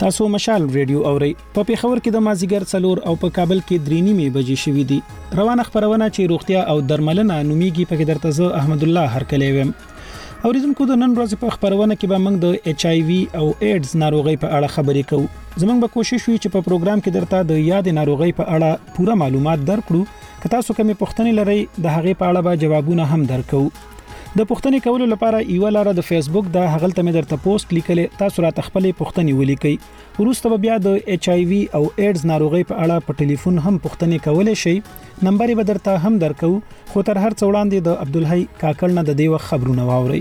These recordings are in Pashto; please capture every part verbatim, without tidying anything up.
تاسو مشال ریډیو اورئ په پیښور کې د مازیګر څلور او په کابل کې درې نیمې بجې شوې دي. روانه خبرونه چې روغتیا او درملنه نومیږي په کې درته زه احمد الله هرکلی ویم. اوریدونکو د نن ورځې په خبرونه کې به موږ د ایچ آی وی او ایډز ناروغي په اړه خبرې کوو. زموږ به کوشش وي چې په پروګرام کې درته د یاد ناروغي په اړه پوره معلومات درکړو. که تاسو کومې پوښتنې لرئ د هغې په اړه به جوابونه هم درکو. د پوښتنې کولو لپاره یو لاره د فیسبوک د هغلته مې درته پوسټ لیکلې، تاسو را تخپلې پوښتنې ولیکئ. وروسته بیا د ایچ آی وی او ایډز ناروغي په اړه په ټلیفون هم پوښتنې کولای شئ. نمبر یې به درته هم درکو، خو تر هر څه وړاندې د عبدالحی کاکړ نه د دې وخت خبرونه واورئ.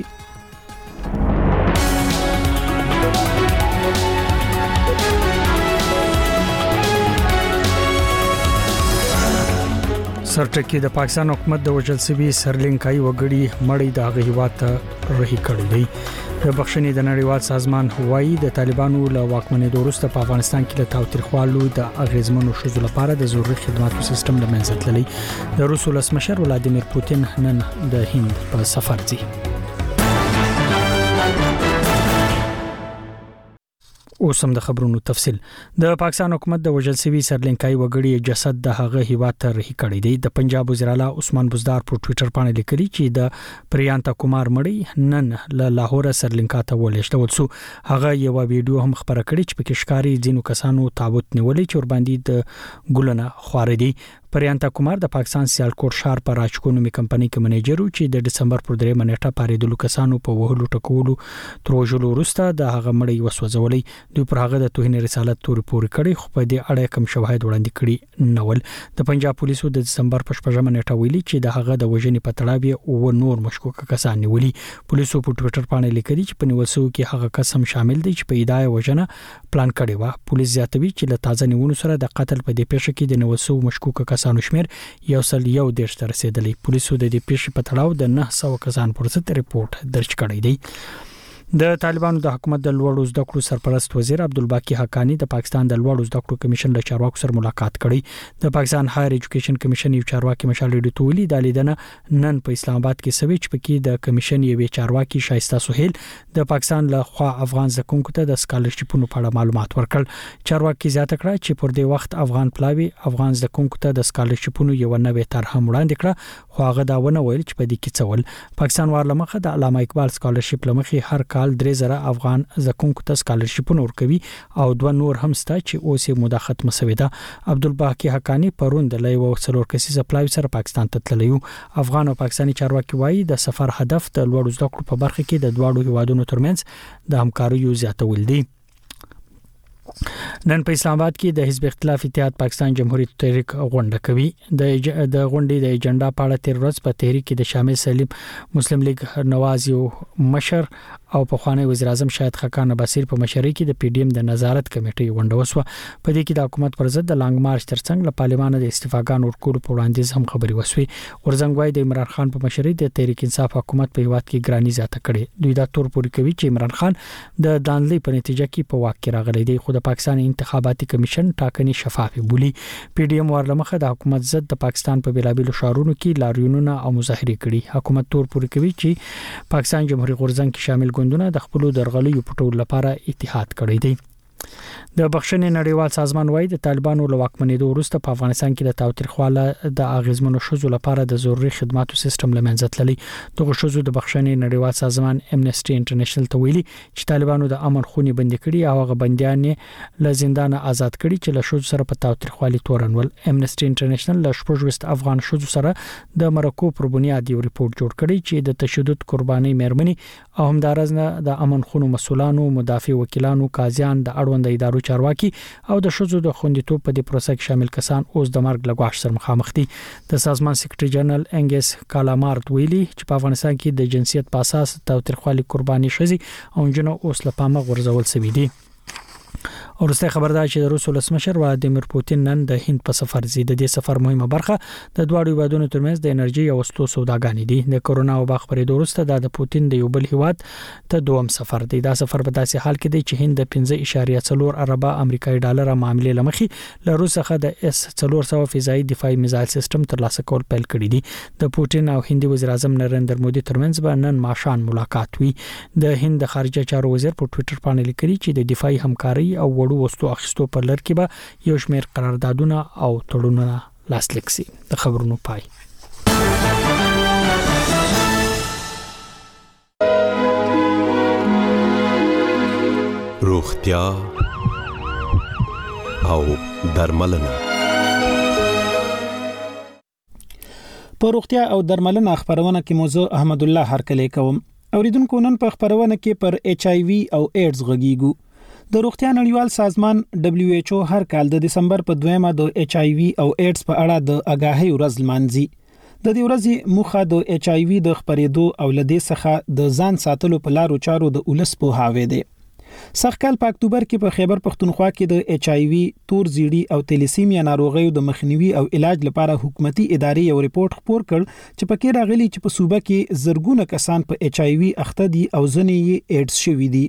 سرټکی د پاکستان حکومت د وجل سوي سرلینکای وګړي مړی د هغه هیواد ته رهي کړی دی. د بخښنې د نړیوال سازمان هوایي د طالبانو له واکمنۍ وروسته په افغانستان کې له تاوتریخوالو د اغیزمنو شذو لپاره د ضروري خدماتو سیستم له منځه تللی. د روس ولسمشر ولادیمیر پوتین نن د هند په سفر ځي. اوس هم د خبرونو تفصیل. د پاکستان حکومت د وجل سوي سرلینکای وګړي جسد د هغه هیواد ته رهي کړی دی. د پنجاب وزیر اعلی عثمان بزدار په ټوئیټر باندې لیکلي چې د پریانتا کومار مړی نن له لاهور سرلینکا ته ولېږدول شو. هغه یو ویډیو هم خبره کړې چې په کې ښکاری ځینو کسانو تابوت نیولې چې ور باندې د ګلونه خوارې دي. پریانتا کومار د پاکستان سیالکوټ ښار په راجکونومي کمپنۍ کې منیجر و چې د ډسمبر پر درې منېټه پاریدلو کسانو په وهلو ټکولو تروجلو وروسته د هغه مړی وسوځولې. دوی پر هغه د توهین رسالت توري پوري کړي، خو په دې اړه کوم شواهد وړاندې کړي نه ول. د پنجاب پولیسو د دسمبر په شپږمه منېټه ویلي چې د هغه د وژنې په تړاو او نور مشکوک کسان نیولي. پولیسو په ټوئیټر باندې لیکلي چې په نیول شوو کې هغه کس هم شامل دی چې په ادعای وژنه پلان کړی و. پولیس زیاتوي چې له تازه نیونو سره د قتل په دې پیښه کې د نیول شوو مشکوک کسانو شمیر یو سل یو دیرش ته رسیدلی. پولیسو د دې پیښې په تړاو د نه سوه کسان پر ضد ریپورت درج کړی دی. د طالبانو د حکومت د لوړو زده کړو سرپرست وزیر عبدالباقی حقانی د پاکستان د لوړو زده کړو کمیشن له چارواکو سره ملاقات کړی. د پاکستان هایر ایجوکیشن کمیشن یو چارواکي مشال ریډیو ته ویلي د لیدنه نن په اسلام آباد کې سوي چې پکې د کمیشن یو چارواکي شایسته سهیل د پاکستان له خوا افغان زکونکو ته د سکالرشپونو په اړه معلومات ورکړل. چارواکي زیاته کړه چې پر دې وخت افغان پلاوی افغان زکونکو ته د سکالرشپونو یو نوې طرح وړاندې کړه، خو هغه دا ونه ویل چې په دې کې څه ول. پاکستان ورلمخه د علامه اقبال سکالرشپ لمخې هر کال درې زره افغان زکونکو ته سکالرشپونه ورکوي او دوه نور هم ستا چې اوس یې موده ختمه شوې ده. عبدالباقی حقانی پرون د لایو څلور کسیزه پلاوی سره پاکستان ته تللی و. افغان او پاکستاني چارواکي وایي د سفر هدف د لوړو زده کړو په برخه کې د دواړو هیوادونو ترمنځ د همکاریو زیاتول دي. نن په اسلام آباد کې د حزب اختلاف اتحاد پاکستان جمهوریت تحریک غونډه کوي. د د غونډې د ایجنډا په اړه تیر ورځ په تحریک کې د شامل سلیم مسلم لیگ نواز یو مشر او په خوانی وزیر اعظم شاهد خاقان بصیر په مشرۍ کې د پی ډی ایم د نظارت کمیټې غونډه وسوه. په دې کې د حکومت پر ضد د لانګ مارچ ترڅنګ له پارلمان د استعفاګان ورکول په وړاندیز هم خبري وسوي. ورزنګوای د عمران خان په مشرۍ د تحریک انصاف حکومت په هیواد کې ګرانی زیاته کړي. دوی دا تور پوري کوي چې عمران خان د دانلې په نتیجه کې په واک کې راغلی دی، خو د پاکستان انتخاباتي کمیشن ټاکنې شفاف بولی. پی ډی ایم ورلمخه د حکومت ضد د پاکستان په بیلابیلو شهرونو کې لاریونونه او مظاهرې کړي. حکومت تور پوري کوي چې پاکستان جمهوریت غورځنګ کې شامل ګوندونه د خپل درغلیو پټول لپاره اتحاد کړی دی. د بخښنې نړیوال سازمان وایي د طالبانو له واکمنېدو وروسته په افغانستان کې د تاوتریخواله د اغیزمنو شذو لپاره د ضروري خدماتو سیستم له منځه تللی. دغه شذو د بخښنې نړیوال سازمان امنیسټي انټرنیشنل ته ویلي چې طالبانو د امن خونې بندي کړي او هغه بنديان له زندان آزاد کړي چې له شذو سره په تاوتریخوالي تورنول. امنیسټي انټرنیشنل له شپږ افغان شذو سره د مرکو پر بنیاد یو ریپورت جوړ کړی چې د تشدد قرباني مېرمنې او همدارنګه د امن خونو مسولانو، مدافع وکیلانو، قاضیان، د اړوند ادارو چارواکي او د شذو د خوندیتوب په دې پروسه کې شامل کسان اوس د مرګ له ګواښ سره مخامخ دي. د سازمان سیکریټري جنرال انګس کالامارت ویلي چې په افغانستان کې د جنسیت په اساس تاوتریخوالي قرباني شوي او جنو اوس له پامه غورځول شوي دي. ورسته خبردار چې د روس ولسمشر ولادیمیر پوتین نن د هند په سفر زی. د دې سفر مهمه برخه د دواړو هیوادونو ترمنځ د انرژي او وسلو سوداګانې دي. د کورونا وبا خبرې وروسته د پوتین د یو بل هیواد ته دوم سفر دی. دا سفر په داسې حال کې دی چې هند د پنځه اعشاریه څلور اربه امریکایي ډالر معاملې لمخې له روس څخه د اس څلور سوه فضایي دفاعي میزایل سیستم ترلاسه کول پیل کړی دي. د پوتین او هندي وزیر اعظم نریندر مودي ترمنځ به نن ماښام ملاقات وي. د هند خارجه چارو وزیر په ټوئیټر باندې لیکلي چې د دفاعي همکاري او وړو وسلو اخیستو پر لړ کې به یو شمېر قراردادونه او تړونونه لاسلیک شي. د خبرونو پای. روغتیا او درملنه. په روغتیا او درملنه خبرونه کې موضوع احمد الله هرکلی کوم. اوریدونکو نن په خبرونه کې پر ایچ آی وی او ایډز غږیږو. د روغتیا نړیوال سازمان دبليو ایچ او هر کال د دسمبر په دویمه د ایچ آی وی او ایډز په اړه د آگاهی ورځ لمانځي. د دې ورځې موخه د ایچ آی وی د خپرېدو او لدې څخه د ځان ساتلو په لارو چارو د ولس په هاوی دی. سخکل په اکتوبر کې په خیبر پختونخوا کې د ایچ آی وی، تور زیړی او تلیسیمیا ناروغیو د مخنیوي او علاج لپاره حکومتي ادارې یو ریپورت خپور کړ چې پکې راغلي چې په صوبه کې زرګونه کسان په ایچ آی وی اخته دي او ځنې یې ایډز شوي دي.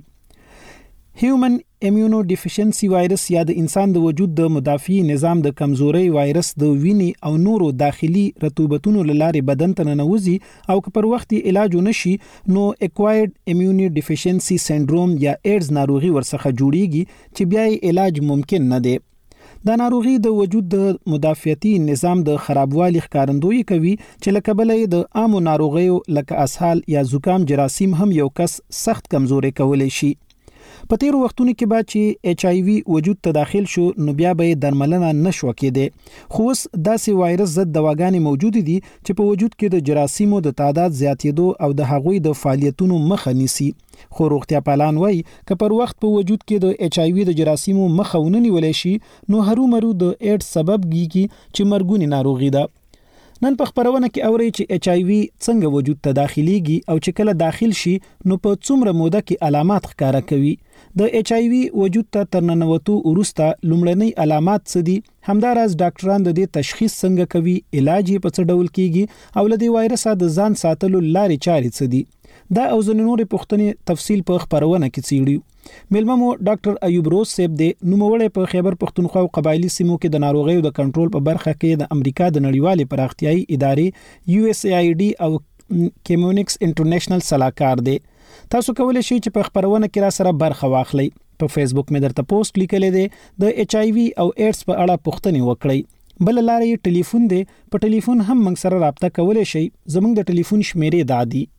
هیومن ایمیونو ډیفیشنسي وایرس یا د انسان د وجود د مدافعي نظام د کمزوري وایرس د وینې او نورو داخلي رطوبتونو لارې بدن ته ننوځي او که پر وخت علاج ونشي نو اکوایرډ ایمیونو ډیفیشنسي سنډروم یا ایډز ناروغي ورڅخه جوړیږي چې بیا علاج ممکن نه دی. دا ناروغي د وجود د مدافعتي نظام د خرابوالي ښکارندویي کوي چې لکه بلې د عامو ناروغیو لکه اسهال یا زکام جراثیم هم یو کس سخت کمزوري کولی شي. په تیرو وختونو کې بعد چې ایچ آی وی وجود ته داخل شو نو بیا به درملنه نشو کېده. خو اوس داسې وایرس ضد دواګانې موجود دي چې په وجود کې د جراثیمو د تعداد زیاتېدو او د هغوی د فعالیتونو مخه نیسي. خو روغتیا پالان وایي که پر وخت په وجود کې د ایچ آی وی د جراثیمو مخه ونیول شي نو هرومرو د ایډز سبب کیږي چې مرګونی ناروغي ده. نن په خبرونه کې اوري چې ایچ آی وی څنګه وجود ته داخليږي او چې کله داخل شي نو په څومره موده کې علامات ښکارا کوي. د ایچ آی وی وجود ته ترننوتو ورسته لومړنی علامات څه دي، همداراز ډاکټران د دې تشخیص څنګه کوي، علاج یې په څه ډول کیږي او له دې وایرس د ځان ساتلو لارې چارې څه دي. دا او ځینې نورې پوښتنې تفصیل په خبرونه کې څیړو. ملمه مو ډاکټر ایوب روز صاحب دی، نوموړی په خیبر پختونخوا او قبایلی سیمو کې د ناروغیو د کنټرول په برخه کې د امریکا د نړیوالې پراختیايي ادارې یو اس ای آی ډي او کیمونکس انټرنیشنل صلاحکار دی. تاسو کولی شئ چې په خبرونه کې را سره برخه واخلئ. په فیسبوک مې درته پوسټ لیکلی دی د ایچ آی وی او ایډز په اړه پوښتنې وکړئ. بل لارې یې ټلیفون دی، په ټلیفون هم موږ سره رابطه کولی شئ. زموږ د ټلیفون شمیرې دا دي: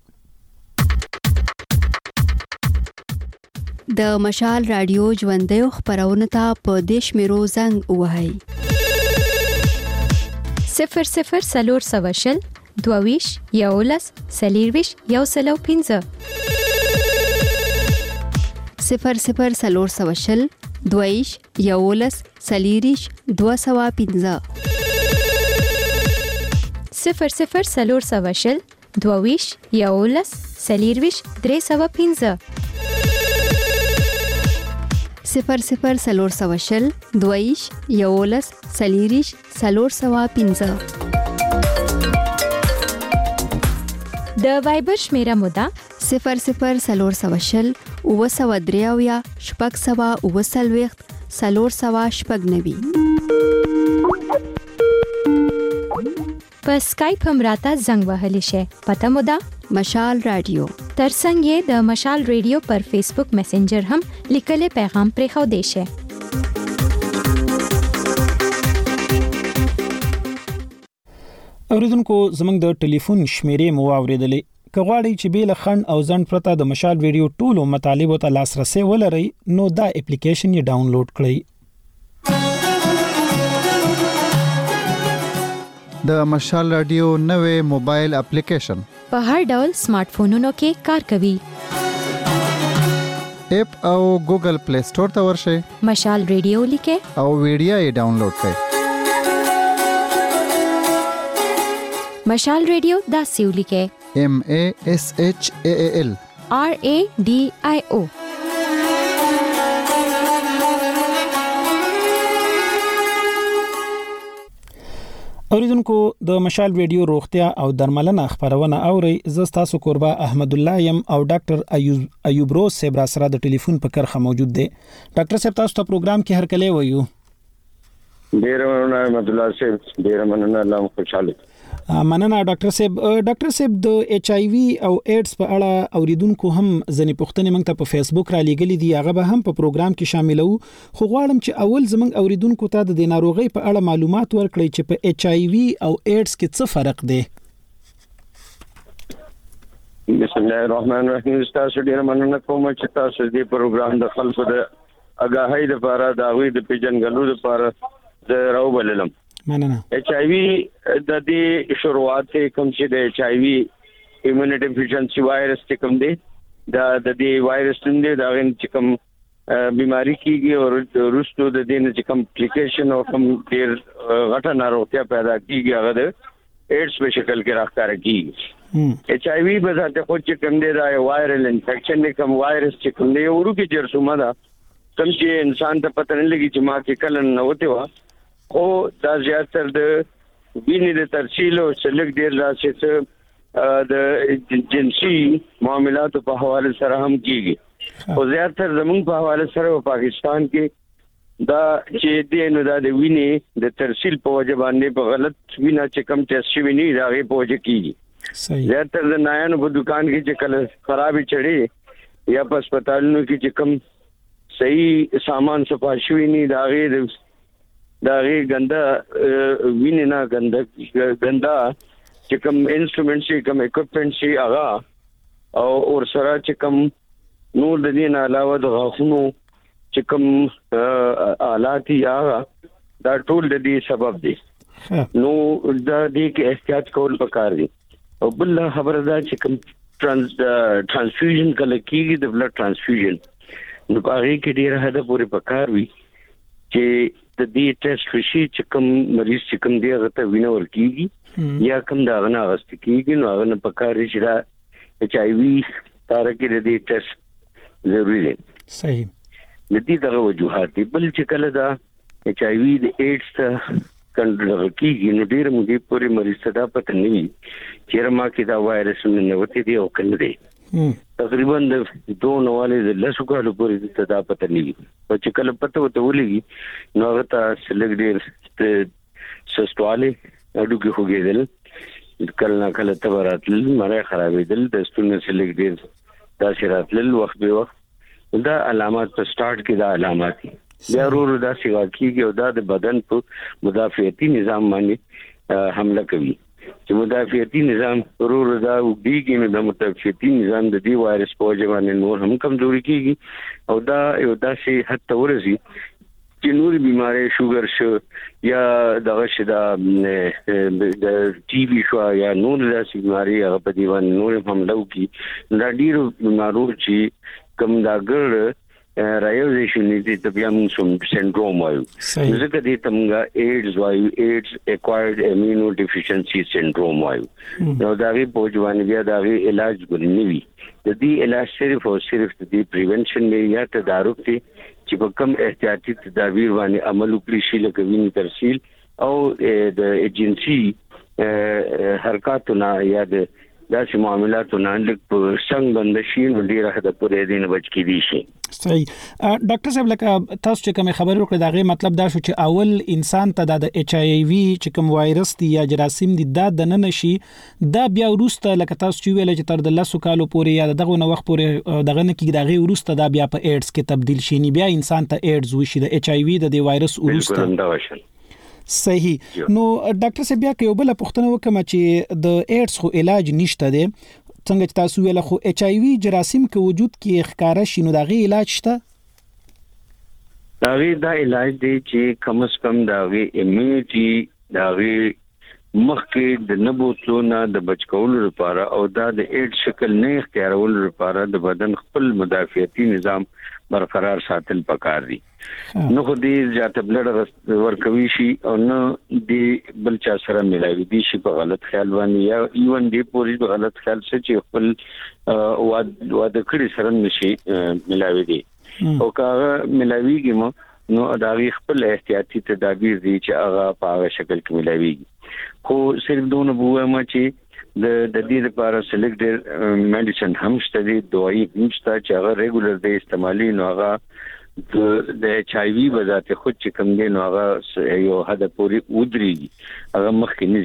د مشال رادیو ژوندۍ خبرونه ته په دیش میرو زنګ وهاي صفر صفر سلور سواشل دوویش یولس سلیرویش یو سلو پینزه صفر صفر سلور سواشل دوویش یولس سلیریش دو سوا پینزه صفر صفر سلور سواشل دوویش یولس سلیرویش درې سوا پینزه صفر صفر سلور سواشل دویش یولس سلیریش سلور سوا پینزه. د وایبر شمیره مودا صفر صفر سلور سواشل او سوا دریاویا شپږ سوا او سلويخت سلور سوا شپږ نوي. په سکایپ هم راته زنګ وهلی شي. پته مودا مشال رادیو. ترڅنګ یې د مشال ریډیو پر فیسبوک میسنجر هم لیکلي پیغام پرې خو دی شي. اوریدونکو زموږ د ټلیفون شمیرې مو اوریدلې. کغواړئ چې بیل خند او ځند پرته د مشال ریډیو ټولو مطالبو ته لاسرسي ولرئ نو دا اپلیکیشن یې ډاونلوډ کړئ. د مشال رادیو نوې موبایل اپلیکیشن په هر ډول سمارټ فونونو کې کار کوي. اپ او ګوګل پلی سٹور ته ورشئ، مشال ریډیو لیکه او ویډیو یې ډاونلوډ کړئ. مشال ریډیو دا سیو لیکه M A S H A A L R A D I O. اوریدونکو د مشال ریډیو روغتیا او درملنه خبرونه اوري. زه تاسو قربا احمد الله يم او ډاکټر ایوب ایوب روز صاحب را سره د ټلیفون په کرخه موجود دی. ډاکټر صاحب تاسو ته پروګرام کې هر کله وایو. ډیر مننه احمد الله صاحب، ډیر مننه، الله خوشاله. مننه ډاکټر صاحب. ډاکټر صاحب د ایچ آی وی او ایډز په اړه اوریدونکو هم ځنې پوښتنې موږ ته په فیسبوک را لېږلې دي، هغه به هم په پروګرام کې شاملو. خو غواړم چې اول زموږ اوریدونکو ته د ناروغي په اړه معلومات ورکړئ چې په ایچ آی وی او ایډز کې څه فرق دی. بسم الله الرحمن الرحیم. تاسو ډیر مننه کوم چې تاسو دې پروګرام د خلکو د اګاهۍ لپاره د غوي د پیژنګلو لپاره د راوبللم. مننه. ایچ آی وی د دې شروعات کوم چې د ایچ آی وی ایمونټي ډیفیشنسي وایرس کوم دی دا د دې وایرس څخه دا غن چې کوم بیماری کیږي او روستو د دې نه چې کمپلیکیشن او کوم ډیر غټه ناروغتیا پیدا کیږي هغه د ایډز په شکل کې راځي کیږي. ایچ آی وی په ذات خو چې کوم دی دا وایرل انفیکشن نه کوم وایرس چې کوم دی ورو کې جرثومه ده کوم چې انسان ته پته نه لګي چې ما کې کله نه وته و او دا زیاتره د وینې د ترسیل او سلګ ډیر راشي چې د جنسي معاملاتو په حواله سره هم کیږي او زیاتره زموږ په حواله سره په پاکستان کې دا چې د نو د وینې د ترسیل په وجه باندې په غلط وینا چې کم ټیسټ شوی نه راغی په وجه کیږي. صحیح. زیاتره د نایانو په دکان کې چې کله خرابې چړي یا په هسپتالونو کې چې کم صحیح سامان صفاشوي نه داغه داغه ګندا وینې نه ګندا ګندا چې کوم انسټرومنټ شي کوم اکوپمنټ شي هغه او اور سره چې کوم نور د دې نه علاوه د غاښونو چې کوم آلات هغه دا ټول د دې سبب دي. نو دا دې کې احتیاط کول پکار دي. او بل خبره ده چې کوم ترانس ترانسفیوژن کله کیږي د بلډ ترانسفیوژن نو هغه کې ډیره حد پورې پکار وي چې د دې ټیسټ وشي چې کوم مریض چې کوم دی هغه ته وینه ورکیږي یا کوم دا غنا غست کیږي نو هغه په کار چې دا ایچ آی وی تر کې د دې ټیسټ ضروری دی. صحیح. د دې دغه وجوهات دي. بل چې کله دا ایچ آی وی د ایډز ته کنټرول کیږي نو ډیر موږ پورې مریض ته دا پته نه وي چې ما کې دا وایرس نه وتی دی او کنه دی. تقریبا د دوه نوالې د لسو کالو پورې ته دا پته نه وي او چې کله پته وته ولګي نو هغه ته سلګ ډیر سستواله اډو کې هوګېدل کله نه کله تبراتل مړی خرابېدل د ستوني سلګ ډیر دا شراتل وخت به وخت دا علامات په سٹارټ کې دا علامات دي. بیا ورو دا سیوا کیږي او دا د بدن په مدافعتي نظام باندې حمله کوي چې مدافعتي نظام ورو دا وګړي نو د مدافعتي نظام د دې وایرس په وجه باندې نور هم کمزوري کیږي او دا یو داسې حد ته ورسي چې نور بیماری شوګر شو یا دغه شدا د ټي بي شو یا نور داسې بیماری هغه په دی باندې نور هم لوکي دا ډیرو بیمارو چې کوم دا ګر رایوزیشن دي د بیام سندروم وایو ځکه دې تمګه ایډز وایو ایډز اکوایرډ امینو ډیفیشنسي سندروم وایو نو دا غي پوجوان بیا دا غي علاج غوړنی وي د دې علاج صرف او صرف د دې پریونشن نه یا تدارک دي چې په کوم احتیاطي تدابیر باندې عمل وکړي شي لکه وینې ترسیل او د ایجنسي حرکتونه یا د داسې معاملاتونه لکه په څنګه بندشي نو ډیره حد پورې دین بچ کیدي شي. صحیح. ډاکټر صاحب لکه تاسو چې کوم خبرې وکړه دا غي مطلب دا شو چې اول انسان ته د ایچ آی وی چې کوم وایرس دی یا جراثیم دی دا د نه نشي دا بیا ورسته لکه تاسو چې ویل چې تر د لسو کالو پورې یا دغه نو وخت پورې دغه نه کې دغه ورسته دا بیا په ایډز کې تبدیل شي نه بیا انسان ته ایډز وشي د ایچ آی وی د وایرس ورسته. صحیح. نو ډاکټر صاحب بیا کې یو بل پوښتنه وکم چې د ایډز خو علاج نشته دی څنګه چې تاسو ویل خو ایچ آی وی جراثیم کې وجود کې ښکارا شي نو دغه علاج شته؟ دغه دا علاج دی چې کم از کم دغه ایمونټي دغه مخکې د نبوتونو د بچکولو لپاره او دا د ایډز شکل نه اختیارولو لپاره د بدن خپل مدافعتي نظام برقرار ساتل پکار دي. نو خو دې ځاته بلډ ورکوي شي او نو دې بل چا سره ملایوي دي شي په غلط خیال باندې یا ایون دې پوری په غلط خیال سره چې خپل واد واد کړی سره نشي ملایوي دي او کاغه ملایويږي مو نو دا خپل احتیاطي تدابیر دي چې هغه په هغه شکل کې ملایويږي خو صرف دونه بوه ما چې د د دې لپاره سلیکټډ میډیسن هم شته دي دوايي هم شته چې هغه ریګولر دی استعمالي نو هغه د ایچ آی وی بذات خود چې کوم دی نو هغه یو حد پورې ودرېږي هغه مخکې نه دي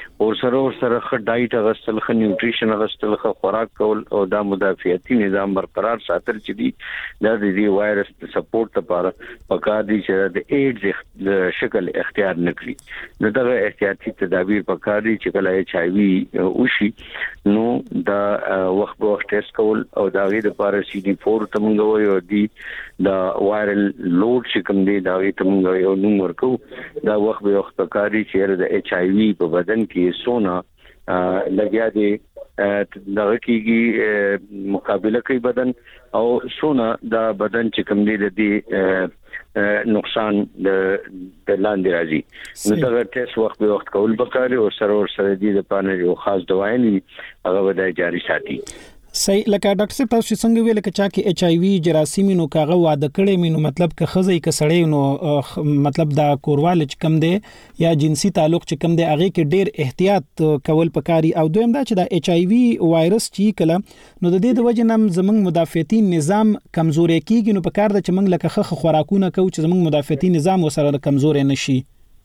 او سره او سره خ ډایټ غسل خ نیوټریشن غسل خ خوراک کول او دا مدافعتي نظام برقرار ساتل چې دي دا د دې وایرس د سپورټ لپاره پکار دي چې د ایډز شکل اختیار نکړي نو دا احتیاطي تدابیر پکار دي چې کله ایچ آی وی وشي نو دا وخت په وخت ټیسټ کول او دا غي د لپاره سی ډي فور تمنګوي او دی دا وایرل لوډ چې کوم دی دا غي تمنګوي او نو ورکو دا وخت به وخت پکار دي چې د ایچ آی وی په بدن کې سونا لګیا دي دغه کېږي مقابله کوي بدن او سونا دا بدن چې کوم دی د دې نقصان د لاندې راځي نو دا ټیسټ وخت به وخت کول پکاره او سره او سره دي د پانه یو خاص دوايي هغه ودای جاری ساتي صحیح لکه ډاکټر صاحب تاسو څنګه ویل چې چا کې ایچ آی وی جراثیم نو کاغه واده کړي مینو مطلب که خزې ک سړی نو مطلب دا کورواله چې کم دی یا جنسي تعلق چې کم دی هغه کې ډیر احتیاط کول پکاري او دویم دا چې دا ایچ آی وی وایرس چې کله نو د دې د وجه نم زمنګ مدافعتي نظام کمزوري کیږي نو پکار د چې موږ لکه خخ خوراکونه کو چې زمنګ مدافعتي نظام وسره کمزوري نشي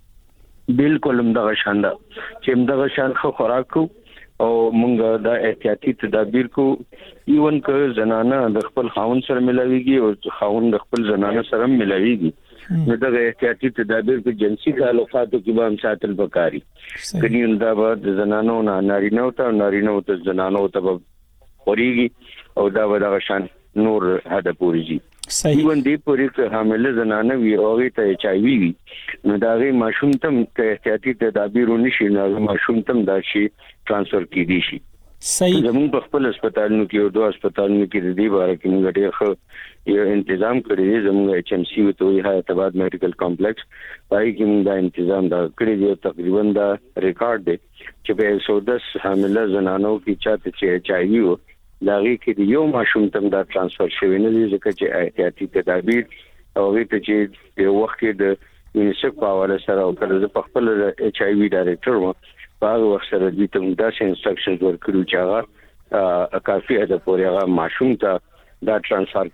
بالکل هم دغه شان ده چې هم دغه شان خو خوراک کو او مونږ دا احتیاطي تدابیر کو ایون که زنانه د خپل خاوند سره ملاويږي او خاوند د خپل زنانه سره ملاويږي نو دا احتیاطي تدابیر په جنسي تعلقاتو کې به هم ساتل پکاري کله دا به زنانو نه نارینه او ته نارینه او ته زنانو ته اوريږي او دا به د شان نور هدا پوریږي ایون دی پوری که حامله زنانه وي او ته ایچ آی وی وي نو دا غي ماشوم تم ته احتیاطي تدابیر ونشي نو ماشوم تم دا شي ترانسفر کیدی شي صحیح زموږ په خپل هسپتالونو کې او دوه هسپتالونو کې د دې باره کې موږ ډېر ښه یو تنظیم کړی زموږ ایچ ام سی وته وی حیاتاباد میډیکل کمپلیکس پای کې موږ دا تنظیم دا کړی دی تقریبا دا ریکارډ دی چې په یو سل حامله زنانو کې چاته چې ایچ آی وی و لاغي کې یو ماشوم تم دا ترانسفر شوی نه دي ځکه چې احتیاطي تدابیر او غي ته چې یو وخت کې د یونیسف په حواله سره او کله په خپل ایچ آی وی ډایریکټر و په هغه وخت سره د تم دا انسټرکشنز ورکړو چې هغه کافي ده پورې هغه ماشوم ته دا ترانسفر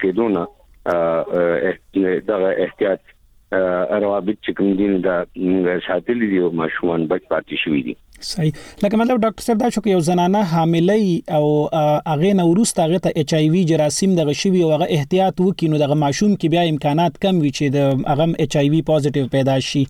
کېدونه دا احتیاط روابط چې کوم دین دا ساتل دي او ماشومان بچ پاتې شوی دي صحیح لکه مطلب ډاکټر صاحب دا شو یو زنانه حاملې او اغه نورست هغه ته ایچ آی وی جراثیم دغه شوی او هغه احتیاط وکینو دغه ماشوم کې بیا امکانات کم وي چې د هغه ایچ آی وی پوزټیو پیدا شي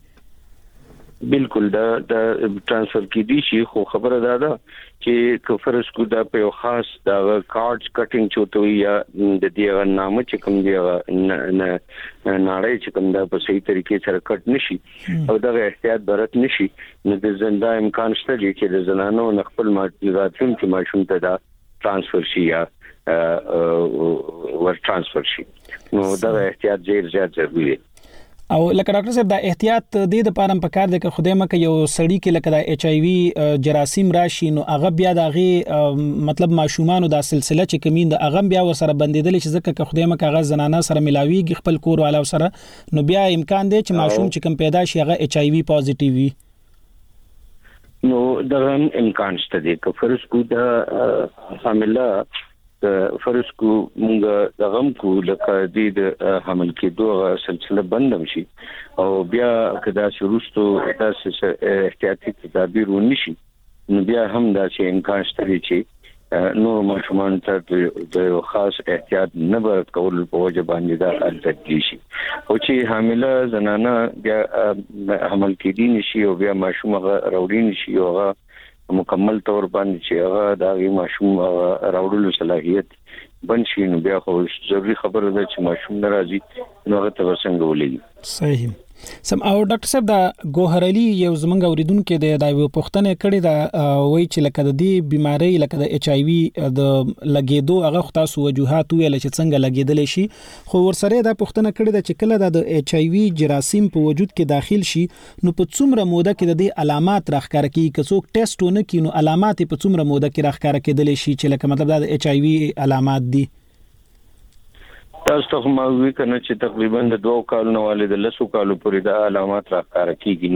بالکل دا د ترانسفر کې دي شي خو خبره ده دا چې کفرس کو دا په خاص دا کارډز کټینګ چوتوي یا د دې نامه چې کوم دی نه نړۍ چې کوم دا په صحیح طریقې سره کټ نشي او دا احتیاط برت نشي نو د زنده امکان شته چې د زنانو خپل ماجراتون کې ماشوم ته دا ترانسفر شي یا ور ترانسفر شي نو دا احتیاط ډیر زیات ضروری دی او لکه ډاکټر صاحب دا احتیاط د دې لپاره په کار دی چې خدای مکه یو سړی کې لکه د ایچ آی وی جراثیم راشي نو هغه بیا دغه مطلب ماشومان د سلسله چې کمین د هغه بیا وسره بندیدل چې ځکه چې خدای مکه هغه زنانه سره ملاویږي خپل کور والا سره نو بیا امکان دی چې ماشوم چې کم پیدا شي هغه ایچ آی وی پوزټیو وي نو دغه امکان شته دی چې فرض کو د حامله فرض کو مونږ د غم کو لکه د حمل کېدو سلسله بندم شي او بیا کدا شروستو تاسو احتیاطي تدابیر ونشي نو بیا هم دا چې امکان شته چې نو ماشومان ته د خاص احتیاط نه برت کول په وجه باندې دا البته شي او چې حامله زنانه بیا حمل کېدی نشي او بیا ماشوم راوړي نشي او مکمل طور باندې چې هغه د ماشوم راوړلو صلاحیت بنشي نو بیا خو ضروري خبره ده چې ماشوم ناراضي نو هغه ته څنګه ولګي صحیح سم او ډاکټر صاحب دا ګوهرعلی یو زمنګ اوریدونکو د دایو پښتنه کړي دا وای چې لکه د دې بيمارۍ لکه د ایچ آی وی د لګیدو هغه خاص وجوهات ویل چې څنګه لګیدل شي خو ورسره دا پښتنه کړي دا چې کله د ایچ آی وی جراثیم په وجود کې داخل شي نو په څومره موده کې د دې علامات راخکار کی که څوک ټیسټ ونه کینو علامات په څومره موده کې راخکار کېدل شي چې لکه مطلب د ایچ آی وی علامات دي تاسو ته مو وی کنه چې تقریبا د دوه کالونو والي د لسو کالو پورې د علامات راکاره کیږي نه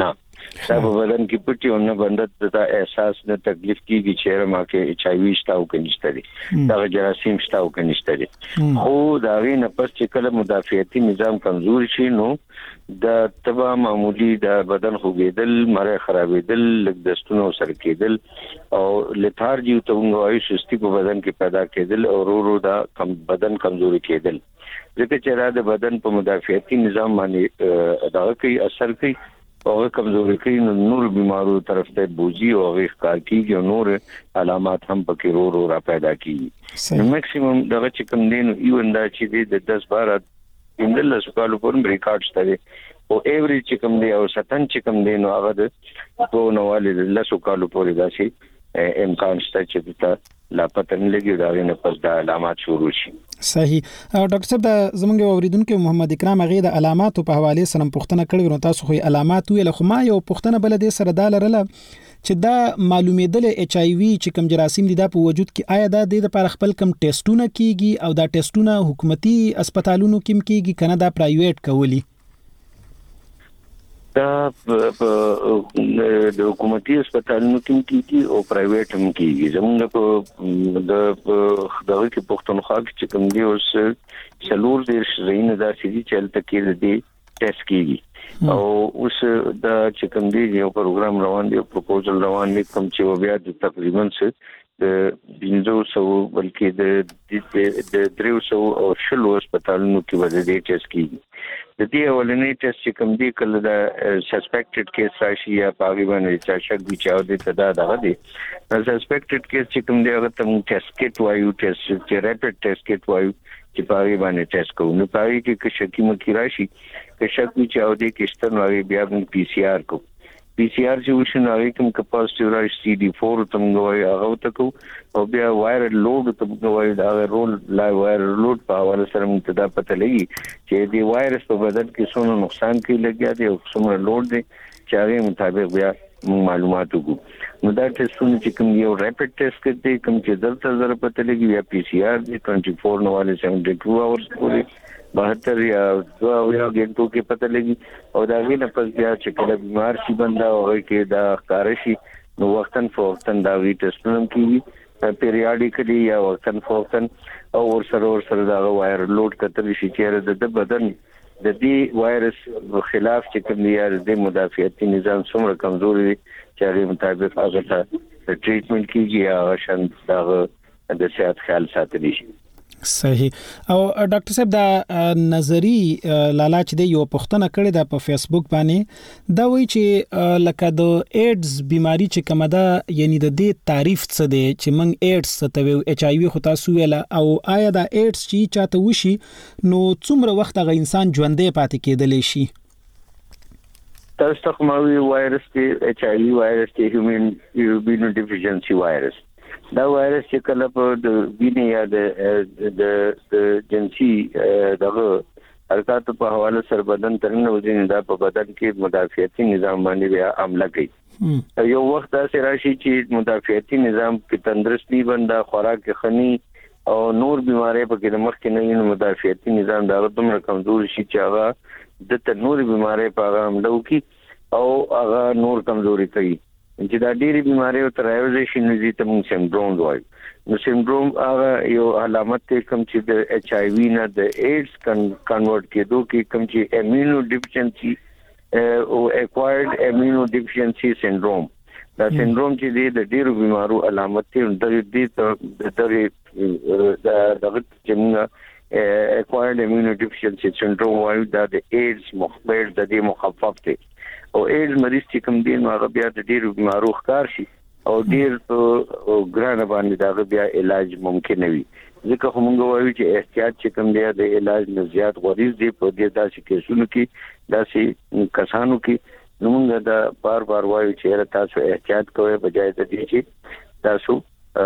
دا په بدن کې پټي او نه بندت دا احساس نه تکلیف کیږي چې ما کې ایچ آی وی شته او کنيشته دي دا جراثیم شته او کنيشته دي خو دا غي نه پس چې کله مدافعتي نظام کمزور شي نو دا تبا معمولی دا بدن خوګیدل مړه خرابېدل لګدستونو سر کېدل او لثارجي او توغوي سستی په بدن کې پیدا کېدل او ورو ورو دا کم بدن کمزوري کېدل ځکه چې را د بدن په مدافعتي نظام باندې دا کوي اثر کوي او کمزوري کوي نور بیمارو طرف ته بوزي او ښکار کیږي او نور علامات هم پکې ورو ورو را پیدا کیږي میکسیمم دا چې کوم دین یو اندا چې د دس بارہ اندل سکالو پورن ریکارډ شته او ایوریج چې کوم دی او ستن چې کوم دی نو هغه د تو نو والي د سکالو پورې داسي امکان شته چې تا لا پته نه لګي دا نه پس د علامات شروع شي. صحیح. ډاکټر صاحب د زمونږ اوریدونکو محمد اکرام هغه د علاماتو په حواله سره پوښتنه کړې نو تاسو خو علامات ویل خو ما یو پوښتنه بل د سره د لرله چې دا معلومېدل ایچ آی وی چې کوم جراثیم دي د په وجود کې آیا دا د لپاره خپل کوم ټیسټونه کیږي او دا ټیسټونه حکومتي هسپتالونو کې کیږي کنه دا پرایویټ کولی؟ دا د حکومتي هسپتالونو کې کیږي او پرایویټ هم کیږي زموږ په د دغه کې پښتونخوا کې چې کوم دی اوس څلور د شرینه دا سړي چلته کې دي ټیسټ کیږي او اوس دا چې کوم دی یو پروګرام روان دی پروپوزل روان دی کوم چې بیا د تقریبا څه د بینځو سو بلکې د د دریو سو او شلو هسپتالونو کې وځي د ټیسټ کیږي د دې اولنې ټیسټ چې کوم دی کله دا سسپیکټډ کیس راشي یا پاګی باندې چې شک دي چې او د تدا دغه دی سسپیکټډ کیس چې کوم دی هغه تم ټیسټ کیټ وایو ټیسټ چې ریپټ ټیسټ کیټ وایو چې پاګی باندې ټیسټ کوو نو پاګی کې که شکی مکی راشي که شک وي چې او د کیشتن واغی بیا موږ پی سی آر کو پی سی آر چې وشنه هغه کوم کپاسټي راشي سی ډي فور تم غوي هغه تکو او بیا وایرل لوډ تم غوي دا رول لا وایرل لوډ په حواله سره موږ ته دا پته لګي چې دی وایرس په بدن کې څونه نقصان کوي لګیا دی او څومره لوډ دی چې هغه مطابق بیا معلومات وګورو نو دا ټیسټونه چې کوم یو ریپټ ټیسټ کوي کوم چې درته زره پته لګي یا پی سی آر دی چوبیس نو والے بهتر اورز پورې بہتر یا دو یا غنټو کې پته لګي او دا غي نه پس بیا چې کله بیمار شي بندا او کې دا کارشي نو وختن فوختن دا وی ټیسټونه کوي پیریاډیکلی یا وختن فوختن او ور سره ور سره دا وایر لوډ کتل شي چې د بدن د دې وایرس خلاف چې کوم دی د مدافعتي نظام څومره کمزوري دي چې هغه مطابق هغه ته ټریټمنټ کیږي یا شان دا د صحت خیال ساتلی شي. صحیح. او ډاکټر صاحب دا نظری لالا چې د یو پښتنه کړي د په فیسبوک باندې دا وایي چې لکه د ایډز بیماری چې کومه ده یعنی د دې تعریف څه دی چې موږ ایډز ته ویو ایچ آی وی خو تاسو ویل او آیا دا ایډز چې چاته وشي نو څومره وخت غو انسان ژوندې پاتې کېدلی شي؟ تاسو ته کومه وایرس کې ایچ آی وی وایرس کې هیومن ایمونو ډیفیشنسي وایرس دا وایرس چې کله په د وینې یا د د جنسي دغه حرکت په حواله سره بدن ترنه وځي دا په بدن کې مدافعتي نظام باندې بیا عمله کوي یو وخت دا راشي چې مدافعتي نظام کې تندرستي بندا خوراک خني او نور بیمارۍ په کې مخ کې نه مدافعتي نظام دا دومره کمزور شي چې هغه د نور بیمارۍ په هغه عمله کوي او هغه نور کمزوري کوي چې دا ډېری بیماری او ترایوزیشن دي ته موږ سندروم وایو نو سندروم هغه یو علامت ته کوم چې د ایچ آی وی نه د ایډز کنورټ کېدو کې کوم چې ایمونو ډیفیشنسي او اکوایرډ ایمونو ډیفیشنسي سندروم دا سندروم چې دی د ډېرو بیمارو علامت دی د دې د دغه چې موږ اکوایرډ ایمونو ډیفیشنسي سندروم وایو دا د ایډز مخبر د دې مخفف دی او ایډز مریض چې کوم دي نو هغه بیا د ډېرو بیمارو ښکار شي او ډېر ګرانه باندې دا بیا علاج ممکن وي ځکه خو موږ وایو چې احتیاط چې کوم دی د علاج نه زیات غوړیز دی په دې داسې کیسونو کې داسې کسانو کې نو موږ دا بار بار وایو چې تاسو احتیاط کوئ بجای د دې چې تاسو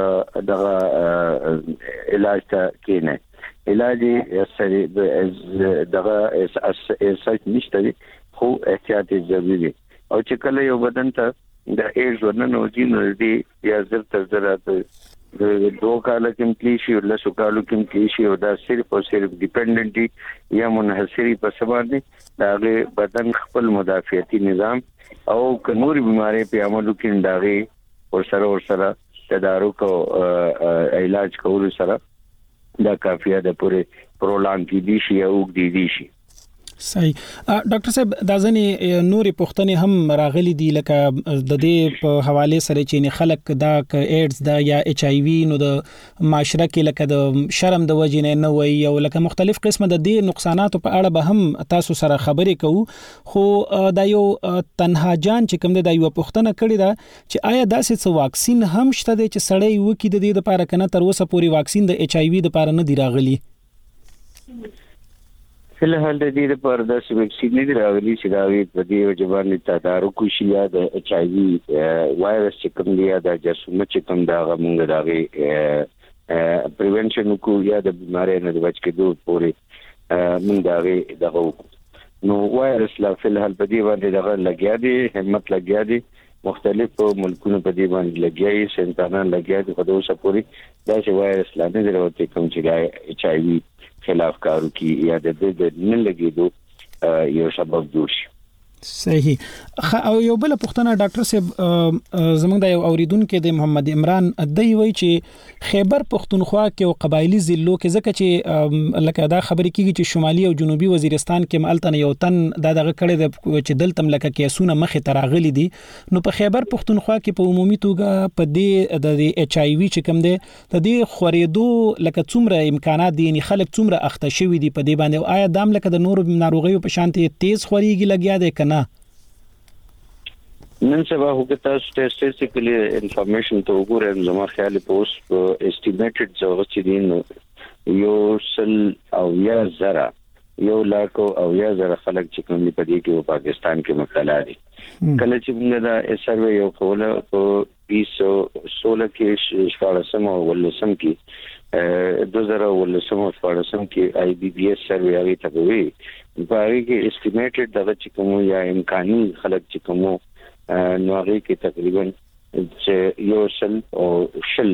دغه علاج ته کېنه علاج یې دغه اساس نشته خو احتیاط ضروري دی او چې کله یو بدن ته د ایډز ورننه وځي نو دې یا زر تر زر د دوه کال کې کلیشي او لسو کالو کې کلیشي او دا صرف او صرف ډیپندنټي یا منحصري په سبب دی دا بدن خپل مدافعتي نظام او کنوري بیماری په عملو کې داغي ور سره ور سره تدارک او علاج کول سره دا کافیه ده پورې پرولان کې دي شي او د دې شي. صحیح. ډاکټر صاحب دا ځنې نورې پوښتنې هم راغلي دي لکه د دې په حواله سره چې خلک دا ک ایډز دا یا ایچ آی وی نو د معاشره کې لکه د شرم د وجې نه نه وي او لکه مختلف قسمه د دې نقصانات په اړه به هم تاسو سره خبرې کوو خو دا یو تنها جان چې کوم د یو پوښتنه کړې ده چې آیا داسې څه واکسین هم شته چې سړی وکي د دې لپاره کنه تر اوسه پورې واکسین د ایچ آی وی لپاره نه دی راغلی؟ فلحال د دې لپاره د واکسین نه دی راغلی چې دا وی په دې جوان تدارک شي یا د ایچ آی وی وایرس چې کوم دی یا د جرثومه چې کوم دا موږ دا پریونشن کو یا د بیماری نه د بچ کېدو پورې موږ دا دغه نو وایرس لا فلحال په دې باندې دغه لګیا دي همت لګیا دي مختلف ملکونو په دې باندې لګیا سنتانان لګیا دي په دوسه پورې دا چې وایرس لا نه دروته کوم چې دا ایچ آی وی خلاف کارو کی یا د دې نه لګیدو یو سبب جوړ شي. صحیح. او یو بل پوښتنه ډاکټر صاحب زموږ د یو اوریدونکو د محمد عمران ادی وی چې خیبر پختونخوا کې او قبایلی ضلعو کې ځکه چې لکه دا خبرې کیږي چې شمالي او جنوبي وزیرستان کې مالتن یو تن دا دغه کړي د چې دلته لکه کیسونه مخې تراغلي دي نو په خیبر پختونخوا کې په عمومي توګه په دې د ایچ آی وی چې کوم دی د دې خورېدو لکه څومره امکانات دي یعنی خلک څومره اخته شوي دي په دې باندې آیا دام لکه د نورو ناروغیو په شانتي تیز خوريږي لګیا دی کنه؟ نن سبا هوګه سټاتستیکلی انفارمیشن ته وګورم زما خیال په اوس استیمیټډ ځوغ چې دین یو سل او یا زرا یو لاکو او یا زرا خلک چې کوم په دې کې په پاکستان کې مبتلا دي. کله چې موږ دا سروې یو کوله په بیس سولہ کې شپږم او ولسم کې دو زره ولسم او شپږم کې آی بی بی ایس سروې هغه ته وی په هغه کې استیمیټډ دغه چې کوم یا امکاني خلک چې کوم نو هغه کې تقریبا چې یو سل او شل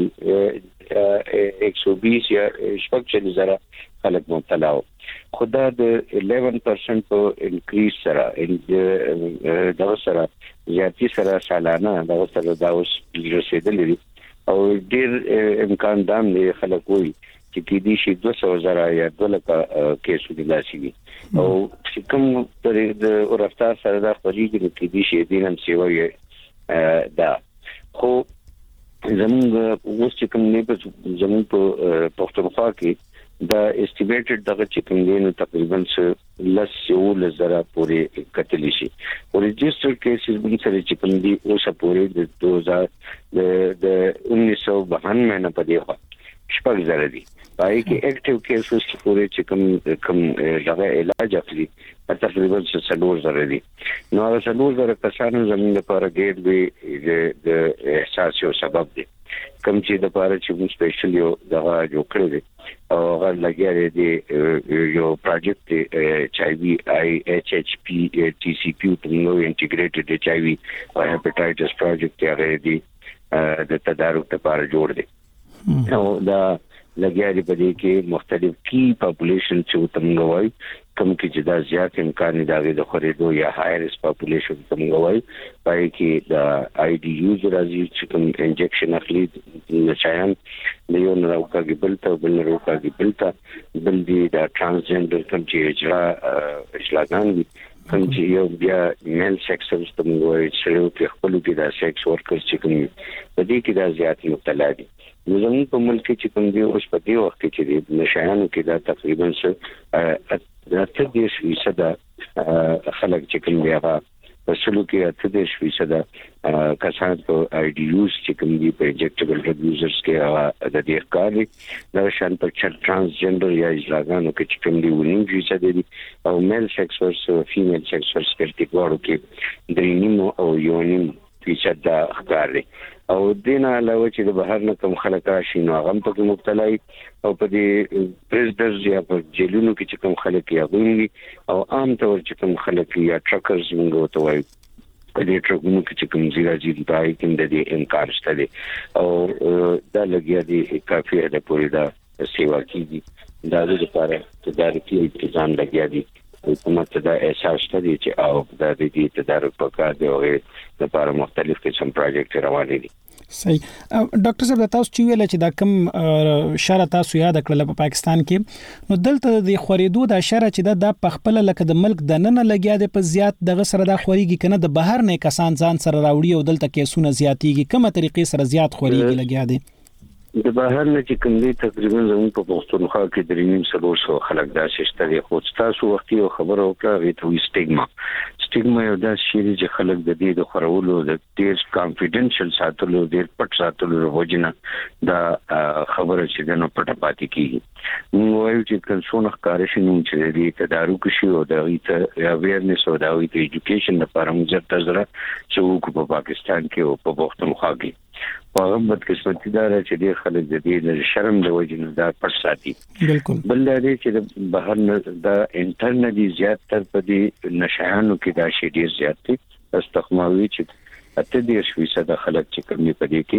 ایک سو بیس یا شپږ زره خلک مبتلا و. خدا د eleven percent په انکریز سره دا سره زیاتی سره سالانه دا سره دا اوس رسیدلی او ډیر امکان دام دی خلک وي چې کې دي شي دوه سوه زره یا دوه لکه کیسونه داسي وي او چې کوم پر د رفتار سره دا خوريږي نو کې دي شي دینم سیوي دا خو زموږ اوس چې کوم نه په زموږ په پښتونخوا کې دا استیمیټډ دغه چې کوم دی نو تقریبا لس یو زره پورې کتلی شي او ريجستر کیسز موږ سره چې کوم دی اوس پورې د دوه هزار د انیس سو بانوے نه پدې خوا شپږ زره دي پای کې اکټیو کیسز پورې چې کوم کوم دغه علاج اخلي تقریبا څلور زره دي نو هغه څلور زره کسانو زموږ لپاره ګډ وي د احساس یو سبب دی کوم چې د لپاره چې موږ سپیشل یو دغه جوړ کړی دی او هغه لګیا دی یو پروجیکټ ایچ آی وی آی ایچ ایچ پی ټي سی پی نو انټیګریټډ ایچ آی وی او هپاتایټس پروجیکټ هغه دی د تدارک لپاره جوړ دی نو دا لګیا دی په دې کې مختلف کی پاپولیشن چې تمغوي کوم کې چې دا زیات امکان دی د خریدو یا هایر پاپولیشن تمغوي پای کې دا آی ډي یوز راځي چې کوم انجکشن اخلي نشایان د یو نوکاګي بلته بل نوکاګي بلته بل دی دا ترانسجنډر کوم چې اجرا اجلاګان دي کوم چې یو بیا میل سیکسرز تمغوي چې په خپل کې دا سیکس ورکرز چې کوم په دې کې دا زیات مبتلا دي نو زموږ په ملک کې چې کوم دی اوس په دې وخت کې چې نشایانو کې دا تقریبا څه اته دېرش فیصد خلک چې کوم دی هغه په سلو کې اته دېرش فیصد کسان په آی ډي یوز چې کوم دی په انجکټیبل ډرګ یوزرز کې هغه د دې ښکار دي دا شان په ترانسجنډر یا اجلاګانو کې چې کوم دی ونیم فیصد دي او میل سیکس ورس او فیمیل سیکس ورس کې ورو کې درې نیم او یو نیم فیصد دا ښکار دي او دینه علاوه چې د بهر نه کوم خلک راشي نو هغه په مبتلا او په دې پریزډرز یا په جیلونو کې چې کوم خلک یا غوږی او عام طور چې کوم خلک یا ټرکرز موږ ته وایي په دې ټرکونو کې چې کوم زیراجی پای کې د دې انکار شته او دا لګیا دي کافي ده پوری دا سیوا کیږي دا د لپاره تدارکي انتظام لګیا دي حکومت دا احساس لري چې او د دې تدارک په کار دی او د لپاره مختلف قسم پروژیکټ روان دي. صحیح. ډاکټر صاحب تاسو چې ویل چې دا کم شر تاسو یاد کړل په پاکستان کې، نو دلته د خوريدو د شر چې دا په خپل لکه د ملک د نن لګیا دی په زیات دغه سره د خوريږي کنه د بهر نه کسان ځان سره راوړي او دلته کیسونه زیاتېږي، کومه طریقې سره زیات خوريږي لګیا دی؟ د بهر نه چې کوم دي تقریبا زموږ په پښتونخوا کې درې نیم سلور سو خلک دا شته دي. خو تاسو وختي او خبرو کړه وی سټیګما سټیګما یو داسې شی چې خلک د دې د خورولو د ډیر کانفیډنشل ساتلو ډیر پټ ساتلو وجنه دا خبره چې د نو پټه پاتې کیږي. نو وایو چې کنسونه ښکارې شي نو چې دې تدارک شي او د غیته اویرنس او د غیته ایجوکیشن لپاره موږ تر ځره چې په پاکستان کې او په پښتونخوا کې په هغه بدقسمتي دا چې ډیر خلک د دې شرم د وجنه دا پټ ساتي. بالکل. بل دا چې بهر نه د انټرنلی زیات تر په دې نشانو کې دا شی ډیر زیات دي. استخماوي چې اته دې فیصد خلک چې کومې په دې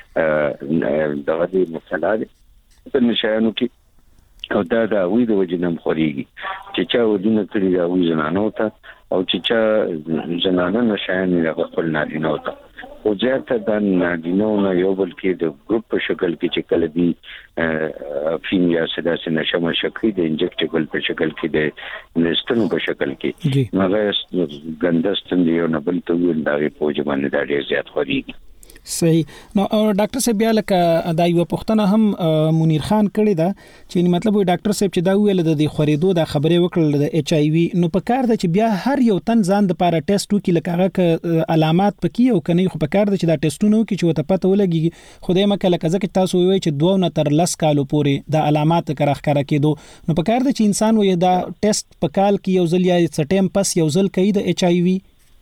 کې دغه دې مسله ده په نشانو کې او دا دا وی د وجنه مخوريږي چې چا ودونه کړی دا وی زنانو ته او چې چا زنانه نشانه نه خپل نارینه وته او زیاته د نارینه نه یو بل کې د ګروپ په شکل کې چې کله دی فیمیا سداسه نشمه شکل د انجکټیبل په شکل کې د نستنو په شکل کې هغه ګندستن دی او نه بل ته ویل دا په ځمانه دا ډیر زیات خوريږي. صحیح. نو ډاکټر صاحب بیا لکه دا یو پښتنه هم منیر خان کړی دا چې مطلب وي ډاکټر صاحب چې دا ویل د خوريدو د خبرې وکړل د ایچ آی وی، نو په کار د چې بیا هر یو تن ځان د لپاره ټیسټ وکړي لکه هغه علامات پکې او کني خو په کار د چې دا ټیسټونه وکړي چې وته پته ولګي خدای مکه لکه ځکه تاسو وایي چې دوه نه تر لس کالو پورې د علامات کار ښکارا کېدو، نو په کار د چې انسان وي دا ټیسټ په کال کې یو ځل یا سټیم پس یو ځل کوي د ایچ آی وی.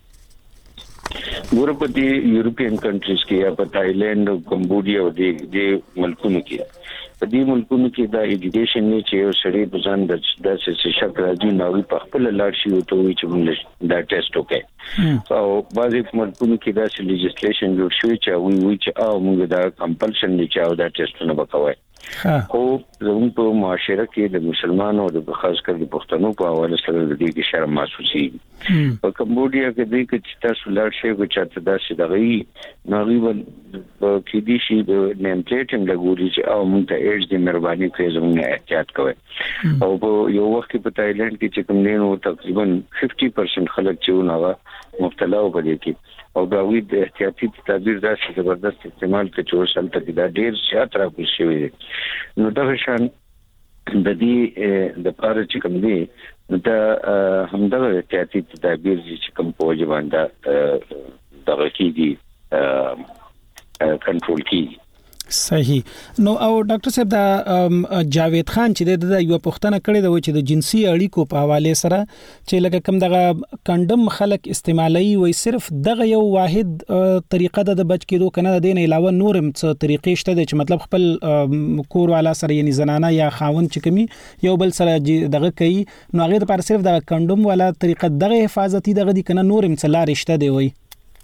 ګورو په یورپین کنټریز کې یا په تایلند او کمبودیا او د ملکونو کې په دې ملکونو کې دا ایجوکیشن نه چې یو سړی په ځان د داسې شک راځي نو په خپل لاړ شي او ته وي چې موږ دا ټیسټ وکړي او بعضې ملکونو کې دا لیجسلیشن جوړ شوی چې وی وی چې او موږ دا کمپلشن نه چاو دا ټیسټونه وکوي. خو زموږ په معاشره کې د مسلمانانو او د خاص کر د پښتنو په حواله سره د دې کې شرم محسوسي. په کمبودیا کې د کې تاسو لاړ شئ چې تاسو دا چې دغه ناغيبل کې دي شي د نیم پلیټینګ لګوري چې او موږ ته ایډز د مهرباني کوي زموږ احتیاط کوي. او په یو وخت کې په تایلند کې چې کوم دینو تقریبا پنځه پرسنټ خلک چې ونه مبتلا وبدي کې او دا وی د احتیاطي تدابیر داسې زبردست استعمال کې چې وسل ته دا ډیر زیات راغلی شوی دی. نو دا شان د دې د پاره چې کوم دی دا همدغه احتیاطي تدابیر چې کوم په وجه باندې دغه کیږي کنټرول کیږي. صحیح. نو او ډاکټر صاحب دا جاوید خان چې د یو پښتنه کړی د چې د جنسي اړیکو په حواله سره چې لکه کوم دغه کندم خلک استعمالي وي صرف دغه یو واحد طریقه د بچ کېدو کنه د دین علاوه نورم څه طریقې شته چې مطلب خپل کور والا سره یعنی زنانه یا خاوند چې کومي یو بل سره دغه کوي نو هغه لپاره صرف د کندم والا طریقه دغه حفاظتي دغه دي کنه نورم څه لار شته دی وي.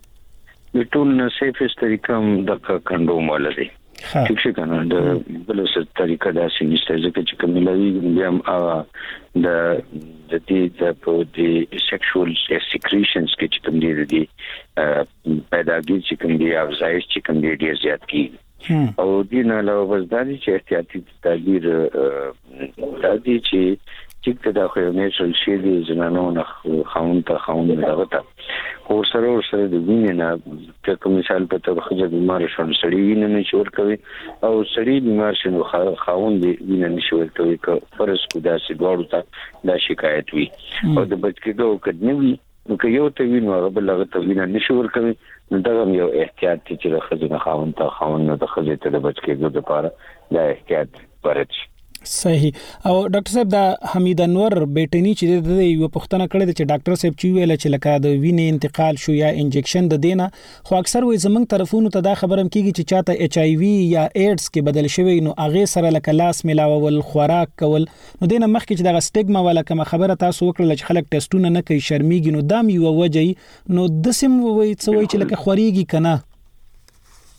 د ټول نه سیفست طریقه د کندوم والا دی. ټیک شي کنه د بل څه طریقه دا سنسته ځکه چې کوم لوي بیا د د دې د په دې سیکشوال سیکریشنز کې چې کوم دي د پیداګي چې کوم دي افزایش چې کوم دي ډیر زیات کیږي او دې نه علاوه بس دا چې احتیاطي تدابیر دا دي چې چې دا خو نه شل شي دي زنانو نه خاون ته خاون نه راغته او سره سره د وینې نه کوم مثال په توګه خځه بیمار شون سړی وینې نه شور کوي او سړی بیمار شنو خاون دی وینې نه شور کوي که فرض کو داسې دوړو ته دا شکایت وي او د بچ کېدو کډنی وي نو که یو ته وینو هغه بل هغه ته وینې نه شور کوي نو دا یو احتیاط چې د خځې نه خاون ته خاون نه د خځې ته د بچ کېدو لپاره دا احتیاط پرچ. صحیح. او ډاکټر صاحب دا حمید انور بیٹنی چې د یو پښتنه کړی د چې ډاکټر صاحب چې ویل چې لکه د وینې انتقال شو یا انجکشن د دینه خو اکثر وې زمنګ طرفونو ته دا خبرم کیږي چې چاته ایچ آی وی یا ایډز کې بدل شوی نو هغه سره لکه لاس ملاول خوراک کول نو دینه مخکې چې د سټیګما ولا کوم خبره تاسو وکړل چې خلک ټیسټونه نه کوي شرمېږي نو دا یو وجه نو د سیم وې څه وې چې لکه خوريږي کنه.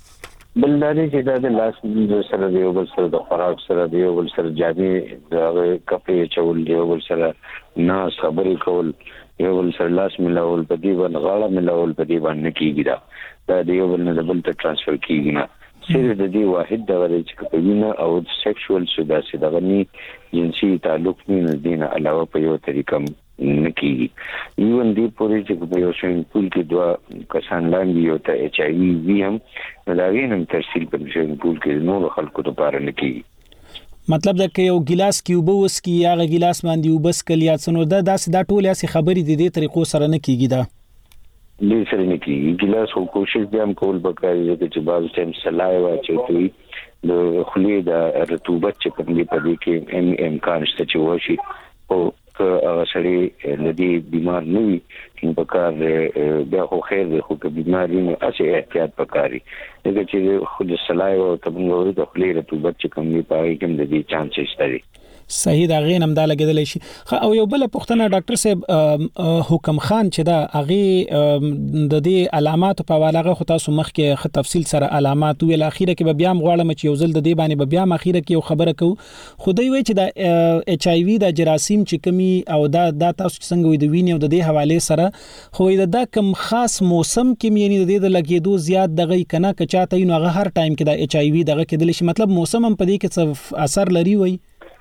بلداري چې د لاس د سره دی او بل سره د خوراک سره دی او بل سره جامې د کپې چول دی او بل سره ناس خبرې کول یو بل سره لاس ملاول په دی باندې غاړه ملاول په دی باندې کیږي دا دا دی یو بل نه بل ته ترانسفر کیږي نه سره د دې واحد د غوړي چې په وینا او سیکشوال سودا سي دغني جنسي تعلق نه دینه علاوه په یو طریقه نکیږي ایون دی پورې چې په یو شین پول کې دوا کسان لاندې یو ته ایچ آی وی هم لاغینم ترسیل په شین پول کې نور خلکو ته پاره نکیږي مطلب دا که یو ګلاس کې وبوس کې یا غ ګلاس باندې وبس کلی څنو دا داسې دا ټول یاسي خبرې د دې طریقو سره نه کیږي دا دې سره نه کیږي ګلاس خو کوشش به هم کول وکړي چې بعض ټیم سلای واچوي د خلی د رطوبت چې په دې پدې کې ام امکان شته چې وشي او که سړی لدی بیمار نه وي نو په کار بیا خو خیر دی خو که بیماری نه اسه احتیاط وکړي دغه چې خود سلای او تبنګوري د خلی رطوبت چې کم نه پای کوم د دې چانس شته صحیح دا غین هم دا لګیدل شي او یو بل پښتنه ډاکټر صاحب حکم خان چې دا اغه د دې علامات په حواله خو تاسو مخ کې خ تفصیل سره علامات ویل اخیره کې به بیا غواړم چې یو ځل د دې باندې بیا اخیره کې یو خبره کو خدای وی چې دا ایچ آی وی د جراثیم چې کمی او دا د تاسو څنګه وي د وینې او د دې حواله سره خو دا کم خاص موسم کې یعنی د دې د لګیدو زیات دغه کنه کچاته نو هغه هر ټایم کې د ایچ آی وی دغه کې د شي مطلب موسم هم په دې کې څه اثر لري وي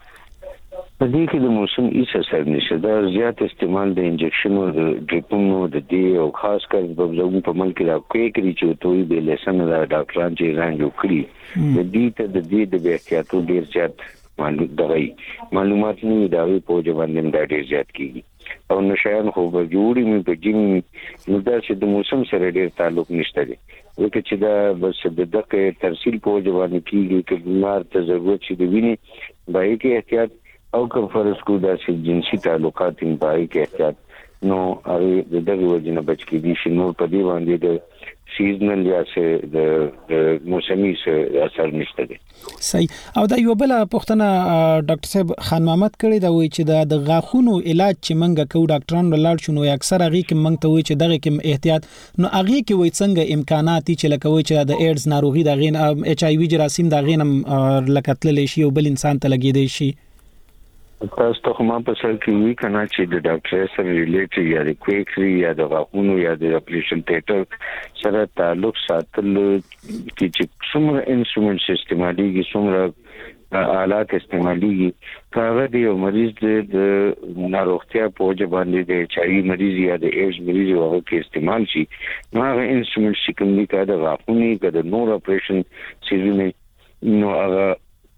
په دې کې د موسم هیڅ اثر نشته دا زیات استعمال د انجکشن او د ډریپونو د دې او خاص کر په زموږ په ملک کې دا کوي چې توي به لسن دا ډاکټران چې رانجو کړی د دې ته د دې د احتیاطو ډیر زیات معلومات دغی معلومات نه دا وی په ځوانم دا ډیر زیات کیږي او نشایان خو به جوړی مې په جیم نو دا چې د موسم سره ډیر تعلق نشته دی وکه چې دا بس د دغه ترسیل په ځوان کېږي چې بیمار ته ضرورت شي د ویني بای کې احتیاط او کوم فرض کو دا چې جنسي تعلقات ان پای کې احتیاط نو هغه د دغه وجنه بچ کې دي چې نو په دی باندې د سیزنل یا څه د موسمي څه اثر نشته دي صحیح او دا یو بل پښتنه ډاکټر صاحب خان محمد کړي دا وایي چې د غاخونو علاج چې منګه کو ډاکټرانو لاړ شنو اکثر هغه کې منګ ته وایي چې دغه کې احتیاط نو هغه کې وایي څنګه امکانات چې لکوي چې د ایډز ناروغي د غین ایچ آی وی جراثیم د غینم لکتل شي او بل انسان ته لګیدي شي تاسو ته هم په سر کې وی کنه چې د ډاکټر سره ریلیټډ یا د کویکري یا د غاښونو یا د اپریشن تھیټر سره تعلق ساتل چې چې څومره انسټرومنټ استعماليږي څومره آلات استعماليږي کاغه دی او مریض د ناروغتیا په وجه باندې د ایچ آی وی مریض یا د ایډز مریض هغه کې استعمال شي نو هغه انسټرومنټ چې کوم دي کده غاښونو کده نور اپریشن سیزونه نو هغه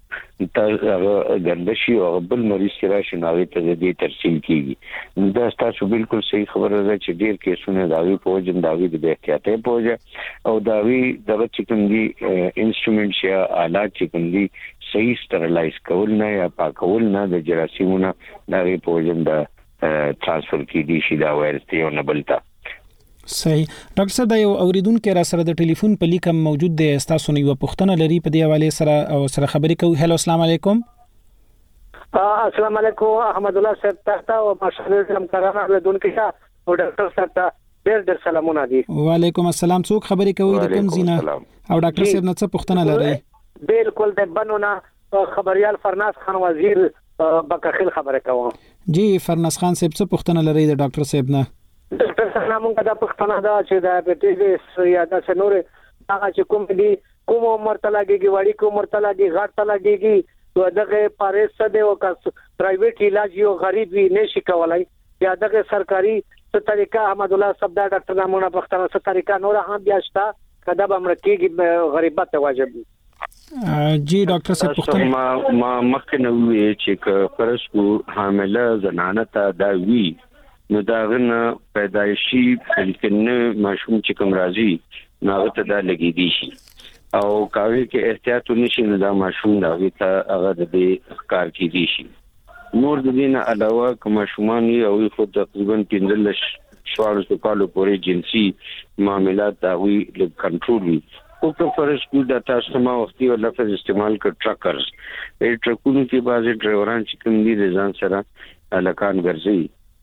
تاسو ګندشي او بل مریض چې راشي نو ته دې ترسیم کیږي دا تاسو بالکل صحیح خبره ده چې ډیر کیسونه داوی پوجن داوی د احتیاطي پوجا او داوی دغه چې کوم دي انسټرومنټ یا آلات چې کوم دي صحیح سترلایز کول نه یا پاکول نه د جراثیمونو داوی پوجن دا ترانسفر کیږي شي دا وایرس یو نه بلتا صحیح ډاکټر صاحب دا یو اوریدونکو را سره د ټلیفون په لیکم موجود دی تاسو نه یو پوښتنه لري په دې حواله سره او سره خبرې کوي هلو السلام علیکم السلام علیکم احمد الله صاحب تاسو او ماشاءالله همکارانو اوریدونکو او ډاکټر صاحب ته ډېر ډېر سلامونه دي وعلیکم السلام څوک خبرې کوي د کوم زینه او ډاکټر صاحب نه څه پوښتنه لري بالکل د بنونه خبريال فرناس خان وزیر بکخیل خبره کوم جی فرناس خان صاحب څه پوښتنه لري د ډاکټر صاحب نه ډاکټر صاحب موږ دا پښتنه دا چې دا ډایبټیز یا دا څنور هغه چې کوم دي کوم عمر ته لګيږي وړي کوم عمر ته لګيږي غټ ته لګيږي نو دغه پاریس څه دی او پرایویټ علاج یو غریب وی نشي کولای یا دغه سرکاري څه طریقه احمد الله صاحب دا ډاکټر نامونه پښتنه څه طریقه نور هم بیا شته کدا به امریکایي غریبت ته واجب جی ډاکټر صاحب پښتنه ما ما مخکې نو وی چې فرض کو حامله زنانه ته دا وی نو دا غنه پیدایشي فلکنه ماشوم چې کوم راځي نو هغه ته دا لګی دي شي او کاوی کې احتیاط ونشي نو دا ماشوم دا وی ته هغه د دې کار کې دي شي نور د دې نه علاوه کوم ماشومان او خو تقریبا پنځلس شوارز کالو پورې جنسي معاملات دا وی ل کنټرول وي او په فرض کو د تاسو ما وختي او لفظ استعمال کړ ټرکرز ای ټرکونو کې بعضي ډرایوران چې کوم دي ځان سره الکان ګرځي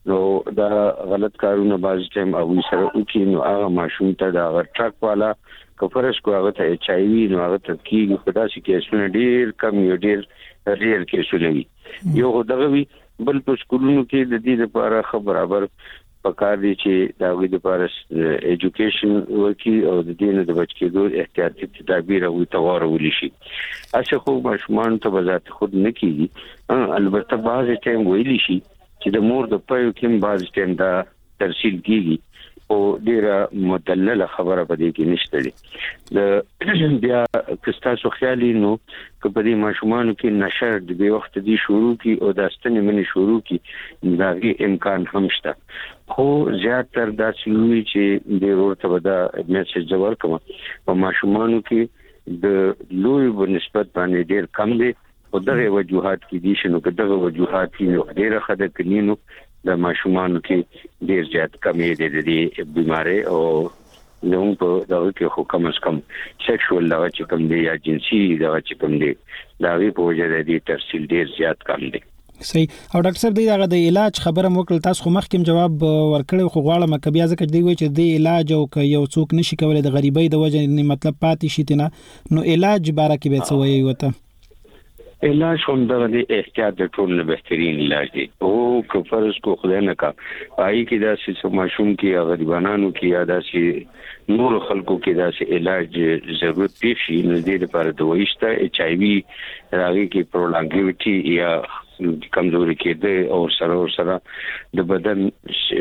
نو دا غلط کارونه باز ټیم او سره وکي نو هغه ماشوم ته دا ټرک والا کفرش کو هغه ته ایچ آی وی نو هغه ته کیږي خدا سي کیسونه ډیر کم یو ډیر ډیر کیسونه وي یو دغه وی بل په سکولونو کې د دې لپاره خبر برابر پکار دي چې دا وی د لپاره ایجوکیشن ورکی او د دې نه د بچ کېدو احتیاطي تدابیر او توارول شي اڅه خو ماشومان ته بذات خود نه کیږي البته بعض ټیم ویلی شي چې د مور د پيو کې بعض ټیم دا ترسیل کیږي او ډیره مدلله خبره پدې کې نشته دي د بیا کستا سو خیالي نو کبدي ماشومان کې نشر د به وخت دي شروع کی او د استنې منی شروع کی دا امکان هم شته خو زیاتره دا سوي چې د ورته ودا میسج جوړ کوم او ماشومان کې د لوی په نسبت باندې ډیر کم دي او دغه وجوهات کې دي شنو کداغه وجوهات کې ډیره خده کلینو د ماشومان کې ډیر زیات کمې دي د بیماری او نو په دغه کې خو کم از کم سیکشوال دا چې کوم دی یا جنسي دا چې کوم دی دا وی په وجه د ترسیل ډیر زیات کم دی صحیح او ډاکټر صاحب دغه د علاج خبره موکل تاسو خو مخکې جواب ورکړی خو غواړم ک بیا ځکه دی وای چې د علاج او ک یو څوک نشي کولای د غریبۍ د وجه نه مطلب پاتې شي تنه نو علاج باره کې به څه وایي وته علاج هم دغه احتیاط د ټول نه بهترین علاج دی او که فرض کو خدای نه کا پای کې دا چې ماشوم کې غریبانو کې یا دا چې نور خلکو کې دا چې علاج ضرورت پیښ شي نو د لپاره دویشته ایچ آی وی راغی کې پرولانګیوټي یا کمزوري کېده او سره سره د بدن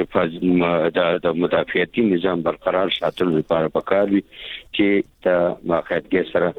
د مدافعتي نظام برقرار ساتلو لپاره پکار وي چې د ماخذ سره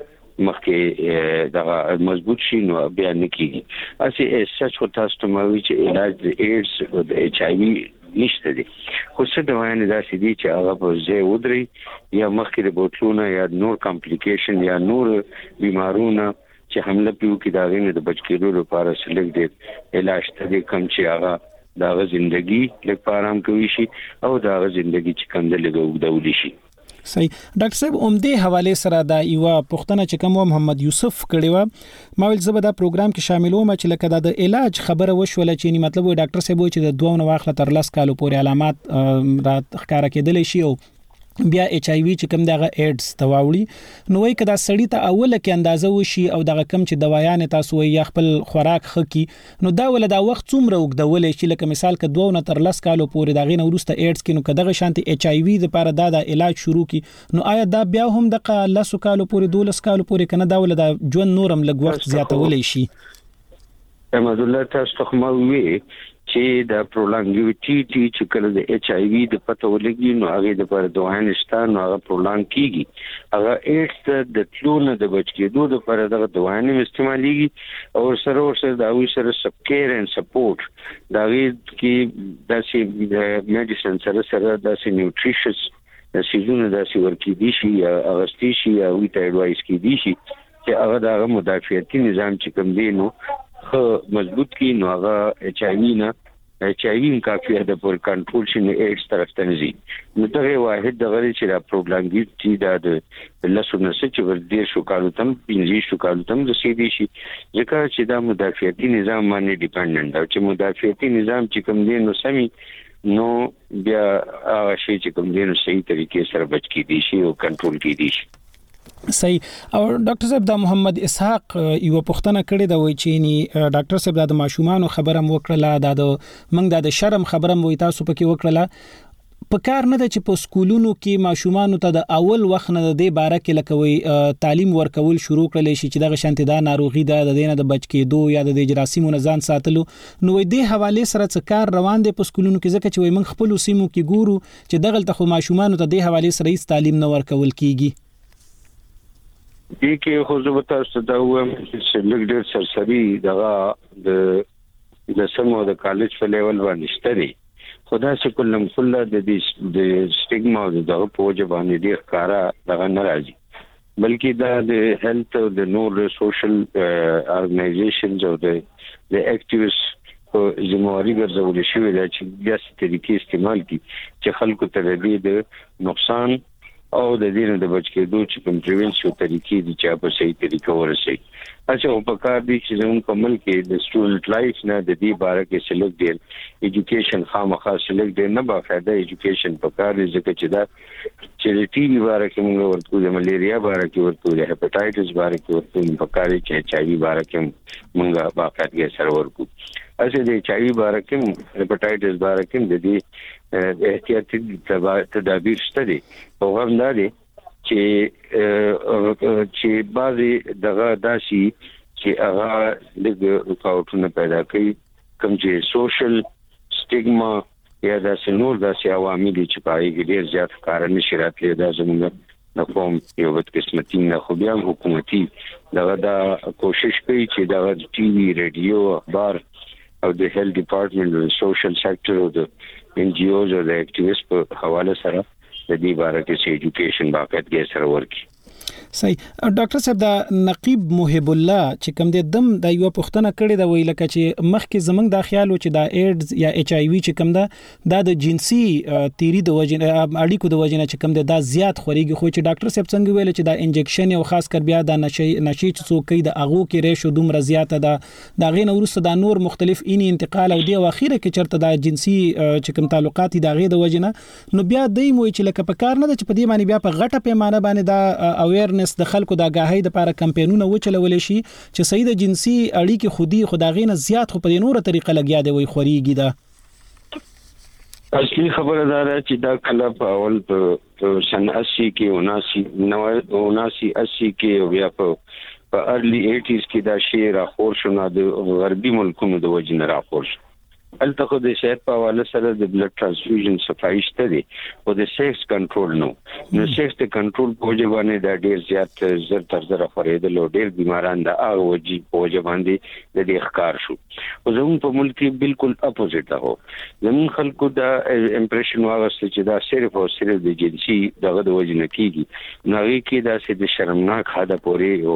مخکې دا مضبوط شي نو بیا نکېږي اسی سچ خو تاسو ته مو چې علاج د ایډز او د ایچ آی وی نشته دي خو څه دوايانې دا سې دي چې هغه په ځای ودري یا مخکې د بوتلونه یا نور کمپلیکیشن یا نور بیمارونه چې حمله پیو کې دا غینه د بچ کېدو لپاره سلیک دي علاج ته کم چې هغه دا ژوندۍ لپاره هم کوي شي او دا ژوندۍ چې کم د لګو شي صحیح ډاکټر صاحب اومدې حواله سره دا یو پښتنه چې کوم محمد یوسف کړي و ما ول زبر دا پروګرام کې شاملوم چې لکه د علاج خبره وشول چې مطلب وي ډاکټر صاحب چې د دوه نو واخله تر لاس کالو پورې علامات را ښکارا کېدل شي او بیا ایچ آی وی چې کوم دغه ایډز تواوړي نو وای کدا سړی ته اوله کې اندازه وشي او دغه کم چې دوايان تاسو وي خپل خوراک خکې نو دا ول دا وخت څومره وګدول شي لکه مثال ک دوه نه تر لاس کالو پورې دغه نو ورسته ایډز کې نو کداغه شانتي ایچ آی وی لپاره دا د علاج شروع کی نو آیا دا بیا هم د لاس کالو پورې دولس کالو پورې کنه دا ول دا جون نورم لګ وخت زیاتول شي احمد الله تاسو ته مو وی چې د پرولانګیوټي چې کله د ایچ آی وی د پته ولګي نو هغه د پر دوهان شته نو هغه پرولانګ کیږي هغه ایډز د تلونه د بچ کېدو د پر دغه دوهان استعماليږي او سره سره د اوی سره سب کیر اند سپورټ دا وی کې د سي میډیسن سره سره د سي نیوټریشنس د سيزونه د سي ورکی دي شي اغستی شي او ته ایڈوایس کی دي شي چې هغه د مدافعتي نظام چې کوم دی نو مضبوط کی نو هغه ایچ آی وی نه ایچ آی وی کافي ده پر کنټرول شي نه ایډز طرف ته نزي نو دغه واحد دغه چې دا پروګلانګیټي د لاسونه چې ور دي شو کالو تم پنځه شو کالو تم د سي دي شي ځکه چې دا مدافعتي نظام باندې ډیپندنت او چې مدافعتي نظام چې کوم دی نو سمي نو بیا هغه شي چې کوم دی نو صحیح طریقې سره بچ کی دي شي او کنټرول کی دي شي صحیح او ډاکټر صاحب د محمد اسحاق یو پښتنه کړي دا وای چې ني ډاکټر صاحب د ماشومان خبره مو وکړه د منګ د شرم خبره مو تاسو پکې وکړه په کار نه د چې په سکولونو کې ماشومان ته د اول وخت نه د باره کې لکوي تعلیم ورکول شروع کړل شي چې د شانتي دا ناروغي د دینه د بچ کېدو یا د جراثیمو نزان ساتلو نو د حواله سره څه کار روان دي په سکولونو کې ځکه چې وای من خپل سیمو کې ګورو چې دغه ته ماشومان ته د حواله سره هیڅ تعلیم نه ورکول کیږي دې کې خو زه به تاسو ته وایم چې لږ ډېر سرسري دغه د د سمو د کالج په لیول باندې شته دي خدا چې کلم کله د دې د سټیګما او د پوجا باندې ډېر کارا دغه ناراضي بلکې دا د هیلث او د نور سوشل ارګنایزیشنز او د د اکټیویست په ځمواري ګرځول شوی دا چې بیا ستې طریقې استعمال کی چې خلکو ته د نقصان او د دې نه د بچ کېدو چې کوم پریونشن طریقې دي چې په صحیح طریقه ورسي. اچھا په کار دي چې زموږ په ملک کې د سټوډنټ لایف نه د دې باره کې سلیکټ ډیر ایجوکیشن خامخا سلیکټ ډیر نه باقاعده ایجوکیشن په کار دي ځکه چې دا چې د ټي وی باره کې موږ ورته د ملیریا باره کې ورته د هپاتایټس باره کې ورته په کار کې ایچ آی وی باره کې موږ باقاعده سره ورکو. اسه د ایچ آی وی باره کې هپاتایټس باره کې د دې احتیاطي تدابیر شته دي. په وغوښتل دي چې چې بعضي دغه داسي چې هغه د رکاوټونه پیدا کوي کوم چې سوشل سټیګما یا د سنور داسي عوامل چې پای کې ډیر زیات کار نشي راتلی دا زموږ د قوم یو بد قسمتي نه خو بیا حکومتي دغه دا کوشش کوي چې دغه ټي وی رادیو اخبار او د هیلث ډپارټمنټ او سوشل سېکټر او د ان جی اوز او د اکټیویست په حواله سره د دې باره کې چې ایجوکیشن باقاعده سره ورکی. صحیح. ډاکټر صاحب دا نقیب محب الله چې کوم د دم د یو پښتنه کړي دا وی لکه چې مخکې زمنګ دا خیال و چې دا ایډز یا ایچ آی وی چې کوم دا د جنسي تیری د وجنه اړیکو د وجنه چې کوم دا زیات خوريږي خو چې ډاکټر صاحب څنګه ویل چې دا انجکشن او خاص کر بیا دا نشي نشي چې څوک د اغو کې ریشو دومره زیاته ده دا غینه ورسته دا نور مختلف اینی انتقال او دی واخیره کې چرته دا جنسي چې کوم تعلقات د غې د وجنه نو بیا دای مو چې لکه په کار نه د چې په دې معنی بیا په غټه پیمانه باندې دا اویرنس د خلکو د آگاهی د لپاره کمپاینونه وچلول شي چې صحیح د جنسي اړیکې خودي خداغینه زیات خو په نوره طریقه لګیا دی وي خوريږي دا. اصلي خبره دا ده چې دا کله په اول په سن اسی کې اناسی نوي اسی کې بیا په په ارلی ایټیز کې دا شی را خور شو د غربي ملکونو د وجنه را خور شو. الته د صحت په حواله سره د بلډ ترانسفیوژن صفایي شته دي او د سیکس کنټرول نو نو سیکس د کنټرول په وجه باندې دا ډیر زیات زر تر زر خورېدل او ډیر بیماران د هغه وجې په وجه باندې د دې ښکار شو. او زموږ په ملک کې بالکل اپوزیټ ده. زموږ خلکو دا امپریشن واغسته چې دا صرف او صرف د جنسي دغه د وجه نه کیږي نو هغه کې دا چې د شرمناک حدا پورې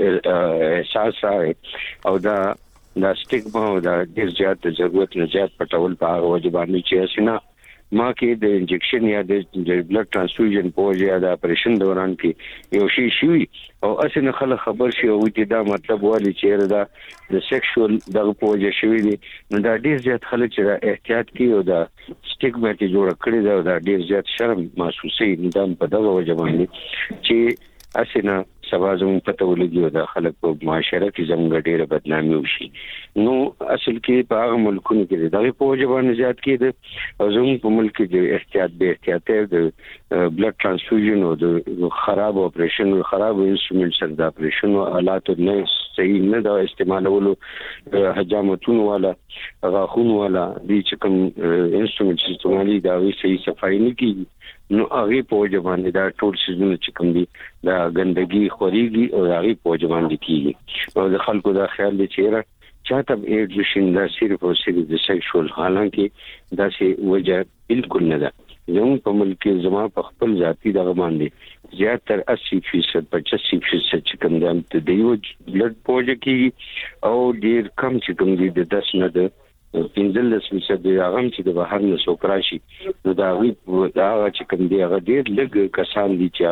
او احساس راغی او دا دا سټیګما او دا ډیر زیات ضرورت نه زیات پټول په هغه وجه باندې چې اسنه ما کې د انجکشن یا د بلډ ترانسفیوژن په وجه د اپریشن دوران کې یو شی شوی او اسنه خلک خبر شي او چې دا مطلب والی چې دا د سیکشوال دغه په وجه شوی دي نو دا ډیر زیات خلک چې احتیاط کوي او دا سټیګما کې جوړ کړی دا, دا ډیر زیات شرم محسوسي نظام په دغه وجه باندې چې اسنه سبا زموږ پته ولګي او د خلک په معاشره کې زموږ ډیره بدنامي وشي. نو اصل کې په هغه ملکونو کې دغه په وجه باندې زیات کېده او زموږ په ملک کې د احتیاط به احتیاط د بلډ ترانسفیوژن او د خراب اپریشن او خراب انسټرومنټ سره د اپریشن او آلات نه صحیح نه د استعمالولو حجامتونو والا غاخونو والا دي چې کوم انسټرومنټ استعمالي دا وی صحیح صفایي نه کیږي نو هغه په وجه باندې دا ټول سيزونه چې کوم دي دا ګندګي خوريږي او هغه په وجه باندې کیږي او د خلکو دا خیال دي چې چاته ایډز شیندا صرف او صرف د سیکشوال حالانکه دا سي وجه بالکل نه ده. زموږ په ملک کې زما په خپل ذاتی دغه باندې زیاتره اسی فیصد پچاسی فیصد چې کوم د دیو بلډ په وجه کې او ډیر کم چې کوم دي د داس نه ده پنځلس فیصد د هغه چې د بهر نه سوکراشي نو دا غي دا چې کوم دی هغه ډیر لږ کسان دي چې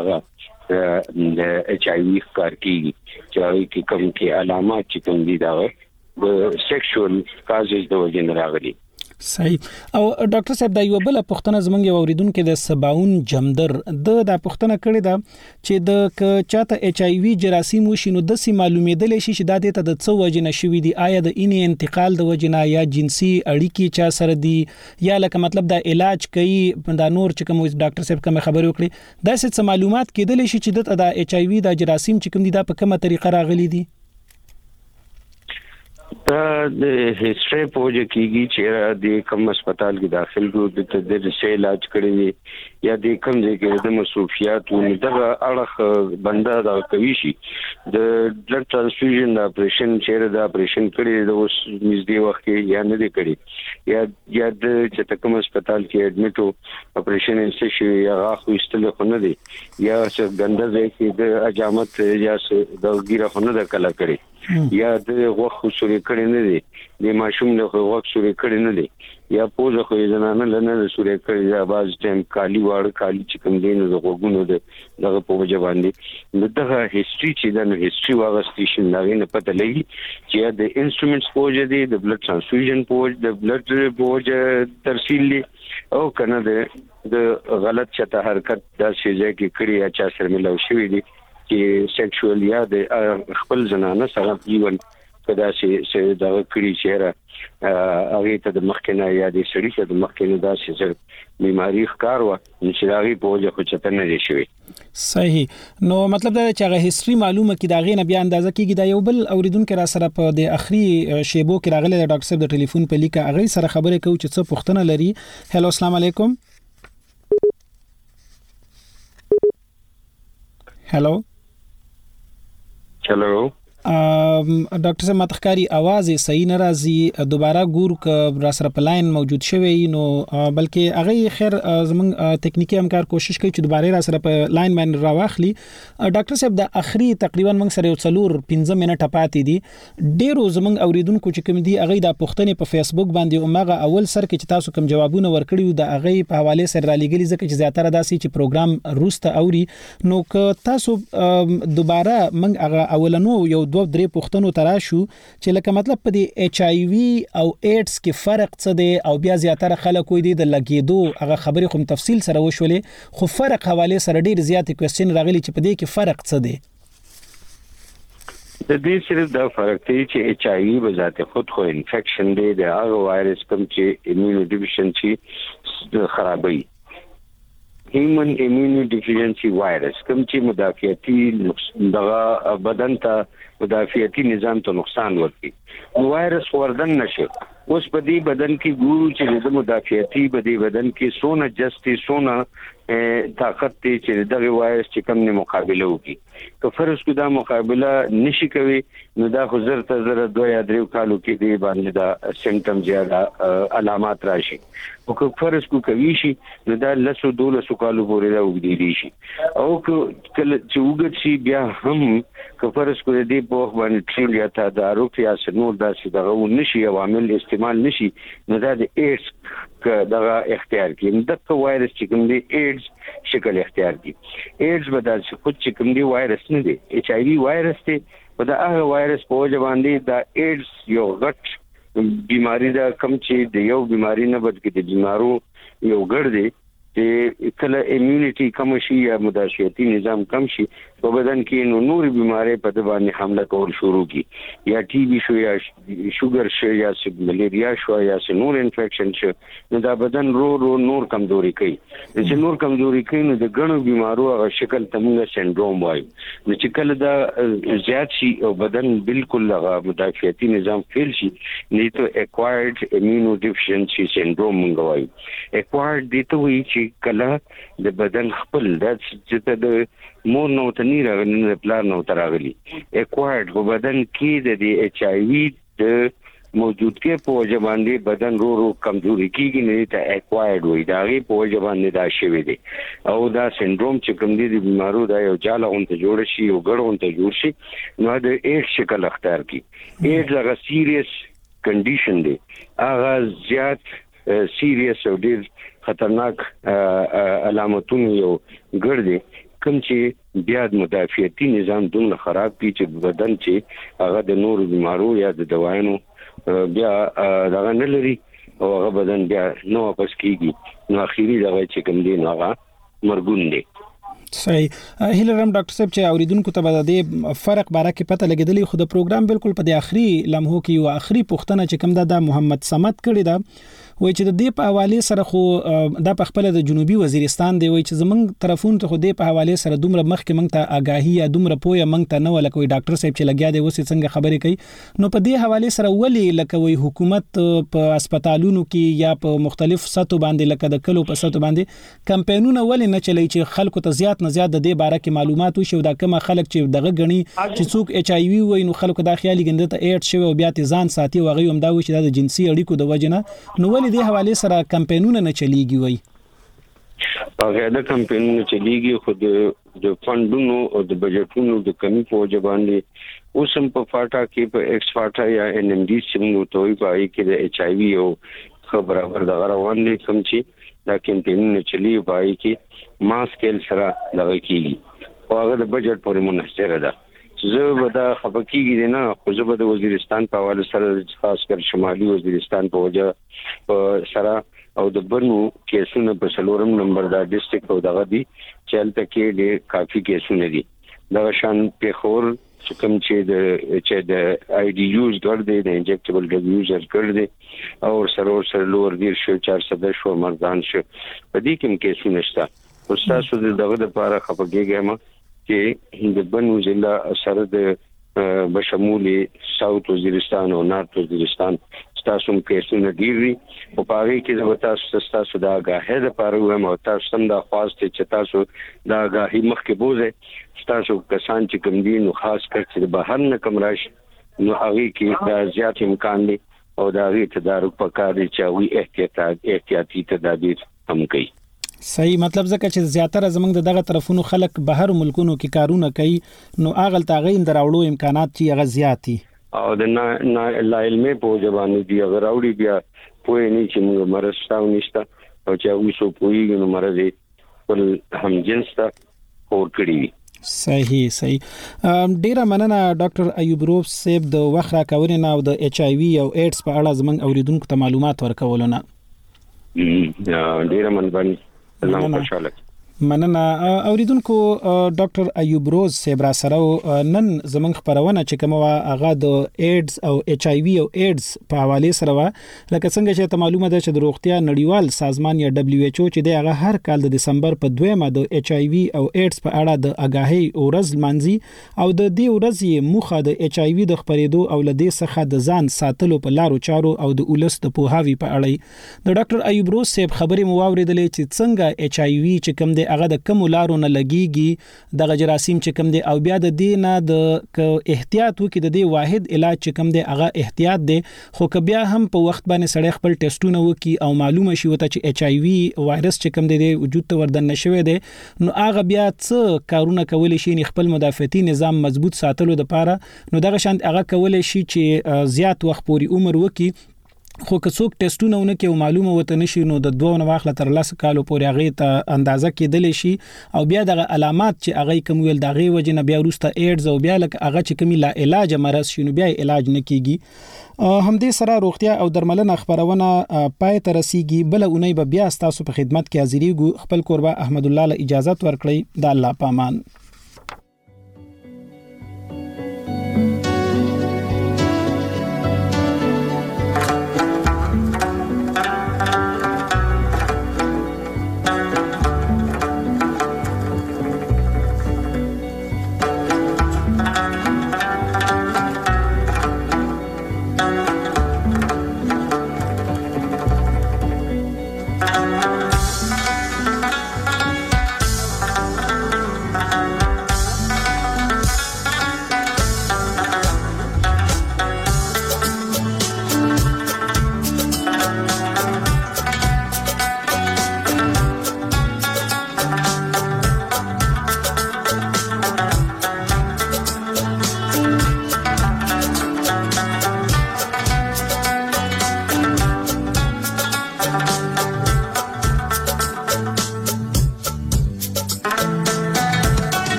هغه د ایچ آی وی ښکار کیږي چې هغه کې کوم کې علامات چې کوم دي دا د سیکشوال کازز د وجه نه راغلي. صحیح. او ډاکټر صاحب دا یو بل پښتنه زمنګ یو اوریدونکو د سباون جمدر د د پښتنه کړي دا چې د چاته ایچ آی وی جراثیم وشي نو د سي معلومېدل شي چې د دې ته د څو وجنه شوې دي آیا د اینی انتقال د وجنه یا جنسي اړیکې چا سره دي یا لکه مطلب دا علاج کوي دا نور چې کوم ډاکټر صاحب کوم خبرې وکړي دا څه معلومات کېدل شي چې د ایچ آی وی د جراثیم چې کوم دي دا په کومه طریقه راغلي دي. دا د هیستوري پوجا کیږي چې د کوم هسپتال کې داخل کړو د تدریس سه علاج کړی یا د کوم ځای کې د مصروفیات او دغه اړه بنده دا کوي شي د بلډ ترانسفیوژن د اپریشن چې د اپریشن کړی د اوس نږدې وخت کې یا نه دی کړی یا یا د چې کوم هسپتال کې اډمیټو اپریشن یې شي یا غاخو استل خو نه دی یا چې ګنده ځای کې د اجامت یا د ګیره خو نه د کلا کړی یا د وخت سوري کړي نه دي د ماشوم له وخت سوري کړي نه دي یا پوزه خو زنانه لنه سوري کړي یا باز ټیم کالی واړ کالی چې کوم دین د غوګونو د دغه په وجه باندې نو دغه هیستوري چې د هیستوري واغستې شي نه نه پته لګي چې د انسټرومنټس په وجه دي د بلډ ترانسفیوژن په وجه د بلډ په وجه ترسیل او کنه د غلط چته حرکت د شیزه کې کړی یا چا سره ملو شوی دي چې سیکشوال یا د خپل زنانه سره ایون کدا چې دا کړی چې هغه ته د مخکنه یا د سړي ته د مخکنه دا چې بیماری ښکار و چې هغه په وجه خو چته نه شي. صحیح. نو مطلب دا چې هغه هیستوري معلومه کی دا غي نه بیا اندازه کیږي دا یو بل اوریدونکو را سره په د اخري شیبو کې راغله د ډاکټر صاحب د ټلیفون په لیکه هغه سره خبرې کوي چې څه پوښتنه لري. هلو السلام علیکم. هلو هلو ډاکټر صاحب متخکاری आवाज صحیح نه راځي دوباره ګور ک را سره په لاین موجود شوی نو بلکې هغه خیر زمونږ تکنیکی همکار کوشش کوي چې دوباره را سره په لاین باندې راوخلي. ډاکټر صاحب د اخري تقریبا موږ سره یو څلور پنځه منټه پاتې دي ډیرو زمونږ اوریدونکو چې کوم دي هغه د پښتنې په فیسبوک باندې اومغه اول سر کې چې تاسو کوم جوابونه ورکړیو د هغه په حواله سره را لګلی ځکه چې زیاتره داسي چې پروګرام روسته اوري نو ک تاسو دوباره موږ هغه اولنو یو دوه درې پښتنو تراشو چې لکه مطلب په دې ایچ آی وی او ایډز کې فرق څه دی او بیا زیاتره خلک وې دي د لګیدو هغه خبرې خو تفصیل سره وشولې خو فرق حواله سره ډیر زیات کوېسچن راغلي چې په دې کې فرق څه دی. د دې سره دا فرق دی چې ایچ آی وی په ذات خود خو انفیکشن دی د هغه وایرس کوم چې ایمیونو ډیفیشنسي خرابوي. هیومن ایمیونو ډیفیشنسي وایرس کوم چې مدافعتي دغه بدن ته مدافعتي نظام ته نقصان ورکړي نو وایرس وردن نشي. اوس په دې بدن کې ګورو چې د مدافعتي په دې بدن کې سونه جستي سونه طاقت ته چې دغه وایرس چې کوم نه مقابله وکړي که فرض کو دا مقابله نشي کوي نو دا خو زر ته زر دوه یا درې کالو کې دی باندې دا سیمټمز یا علامات راشي او که فرض کو کوي شي نو دا لسو دولسو کالو پورې دا وګړي شي او کله چې وګړي شي بیا هم که فرض کو دې په باندې ټریل یا تدارک یا سنور داسې دغه نشي عوامل استعمال نشي نو دا د ایډز دغه اختیار کوي دغه وایرس چې کوم دی ایډز شکل اختیار کوي. ایډز بدل شي خود چې کوم دی وایرس نه دی ایچ آی وی وایرس دی په دا هغه وایرس په وجه باندې دا ایډز یو غټ بیماری دا کم چې د یو بیماری نه بد کې د بیمارو یو ګړ دی چې کله ایمیونټي کم شي یا مدافعتي نظام کم شي په بدن کې نو نور بیمارې په د باندې حمله کول شروع کی یا ټي بي شو یا شوګر شو یا ملیریا شو یا نور انفیکشن شو نو دا بدن رو رو نور کمزوري کوي. چې نور کمزوري کوي نو د ګڼو بیمارو هغه شکل تمغه سندروم وایي نو چې کله دا زیات شي او بدن بالکل هغه مدافعتي نظام فیل شي نو ته اکوایرډ ایمیونو ډیفیشنسي سندروم موږ وایو. اکوایرډ دي ته وایي چې کله د بدن خپل د چې د مور نو ته نه راغلی نه پلان نو ته راغلی اکوایرډ په بدن کې د ایچ آی وی د موجودګي په وجه باندې بدن رو رو کمزوري کیږي نه ته اکوایرډ وي دا غي په وجه باندې دا شوی دی او دا سندروم چې کوم دي د بیمارو دا یو جاله اونته جوړ شي او ګړ اونته جوړ شي نو د ایډز شکل اختیار کی. ایډز هغه سیریس کنډیشن دی هغه زیات سیریس او ډیر خطرناک علامتونه یو ګړ دي کوم چې بیا د مدافعتي نظام دومره خراب کی چې بدن چې هغه د نور بیمارو یا د دوايانو بیا دغه نه لري او هغه بدن بیا نو واپس کیږي نو اخیری دغه چې کوم دی هغه مرګون دی. صحیح. هیلرم ډاکټر صاحب چې اوریدونکو ته به د فرق باره کې پته لګیدلی خو د پروګرام بالکل په د اخري لمحو کې یو اخري پوښتنه چې کوم دا محمد صمد کړی دا وای چې د دې په حواله سره خو د پخپل د جنوبي وزیرستان دی وای چې زمنګ طرفون ته خو د په حواله سره دومره مخکې مونږ ته آگاهی یا دومره پوهه مونږ ته نه ولکوي ډاکټر صاحب چې لګیا دی وسې څنګه خبرې کوي نو په دې حواله سره ولی لکوي حکومت په هسپتالونو کې یا په مختلف سطح باندې لکه د کلو په سطح باندې کمپاینونه ولی نه چلی چې خلکو ته زیات نه زیات د دې باره کې معلومات وشي دا کومه خلک چې دغه غني چې څوک ایچ آی وی وای نو خلکو دا خیالي ګنده ته ایډ شوی او بیا ته ځان ساتي او غي هم دا و چې د جنسي اړیکو د وجنه نو ولی دې حواله سره کمپاینونه نه چلیږي وای. هغه د کمپاینونو چلیږي خو د فندونو او د بجټونو د کمی په وجه باندې اوسم په فاټا کې په ایکس فاټا یا ان ام ډي څنګه توي پای کې د ایچ آی وی او خبره د روان دي کوم چې دا کمپاینونه چلی پای کې ماسکل سره لږ کیږي او هغه د بجټ پورې منحصر ده. زه به دا خبرکیږي نه خو زه به د وزیرستان په حواله سره خاص کر شمالي وزیرستان په وجه په سره او د برنو کیسونه په سلورم نمبر دا ډیسټریکټ او دغه دي چې تل کې ډېر کافي کیسونه دي. دا شان په خور کوم چې د چې د آی ډي یوز ګرځي د انجکټیبل ډرګ یوزر ګرځي او سره سره لور دیر شو چار سده شو مردان شو په دې کې کیسونه شته. استاد سود دغه د لپاره خبرګیږم چې د بنو ضلع سره د بشمولي ساوث وزیرستان او نارت وزیرستان تاسو هم کیسونه ډیری او پاره کې د تاسو تاسو دا غاهه د پاره هم او تاسو هم دا خواسته چې تاسو دا غاهي مخکې بوزه تاسو کسان چې کوم دي نو خاص کر چې بهر نه کم راشي نو هغه کې دا زیات امکان دي او دا غي تدارک پکاري چې وی احتیاط احتیاطي تدابیر هم کوي. صحیح مطلب ځکه چې زیاتره زمنګ دغه طرفونو خلک بهر ملکونو کې کارونه کوي نو اغل تاغې اندراوړو امکانات چې هغه زیاتی او د نه لا علمي په ځواني دی غراوړي بیا پوه نه چې موږ مرستاو نشته او چې اوس په پویږي نو مرزي ول هم جنس ته اور کړی. صحیح صحیح ډیره مننه ډاکټر ایوب روف صاحب د وخت راکورینه او د ایچ آی وی او ایډز په اړه زمنګ اوریدونکو ته معلومات ورکولونه. ډیره مننه. مننه مننه اوریدونکو ډاکټر ایوب روز صاحب را سره نن زمنګ خبرونه چې کومه هغه د ایډز او ایچ آی وی او ایډز په حواله سره لکه څنګه چې ته معلومه ده چې د روغتیا نړیوال سازمان یا دبليو ایچ او چې د هغه هر کال د دسمبر په دویمه د ایچ آی وی او ایډز په اړه د اگاهي ورځ مانځي او د دې ورځې موخه د ایچ آی وی د خبرېدو او لدې څخه د ځان ساتلو په لارو چارو او د اولس د پوهاوی په اړه د ډاکټر ایوب روز صاحب خبرې مو واوریدلې چې څنګه ایچ آی وی چې کوم د هغه د کوم لارو نه لګيږي د جراثیم چې کوم دی او بیا د دې نه د احتیاط وکړي د دې واحد علاج چې کوم دی هغه احتیاط دی خو که بیا هم په وخت باندې سړی خپل ټیسټونه وکړي او معلومه شي وته چې ایچ آی وی وایرس چې کوم دی د وجود ته وردن نشوي دی نو هغه بیا څه کارونه کولی شي خپل مدافعتي نظام مضبوط ساتلو لپاره نو دغه شان هغه کولی شي چې زیات وخت پوري عمر وکړي خو که څوک ټیسټونه ونه کوي معلومه وته نشي نو د دوه نه واخله تر لس کالو پورې هغه ته اندازه کېدل شي او بیا د علامات چې هغه کوم ویل دغه وجه نه بیا وروسته ایډز او بیا لکه هغه چې کومي لا علاج مرز شي نو بیا علاج نه کیږي. همدې سره روغتیا او درملنه خبرونه پای ته رسیږي بل اونۍ به بیا تاسو په خدمت کې حاضرېږو. خپل قربا احمد الله له اجازه ورکړي د الله پامان.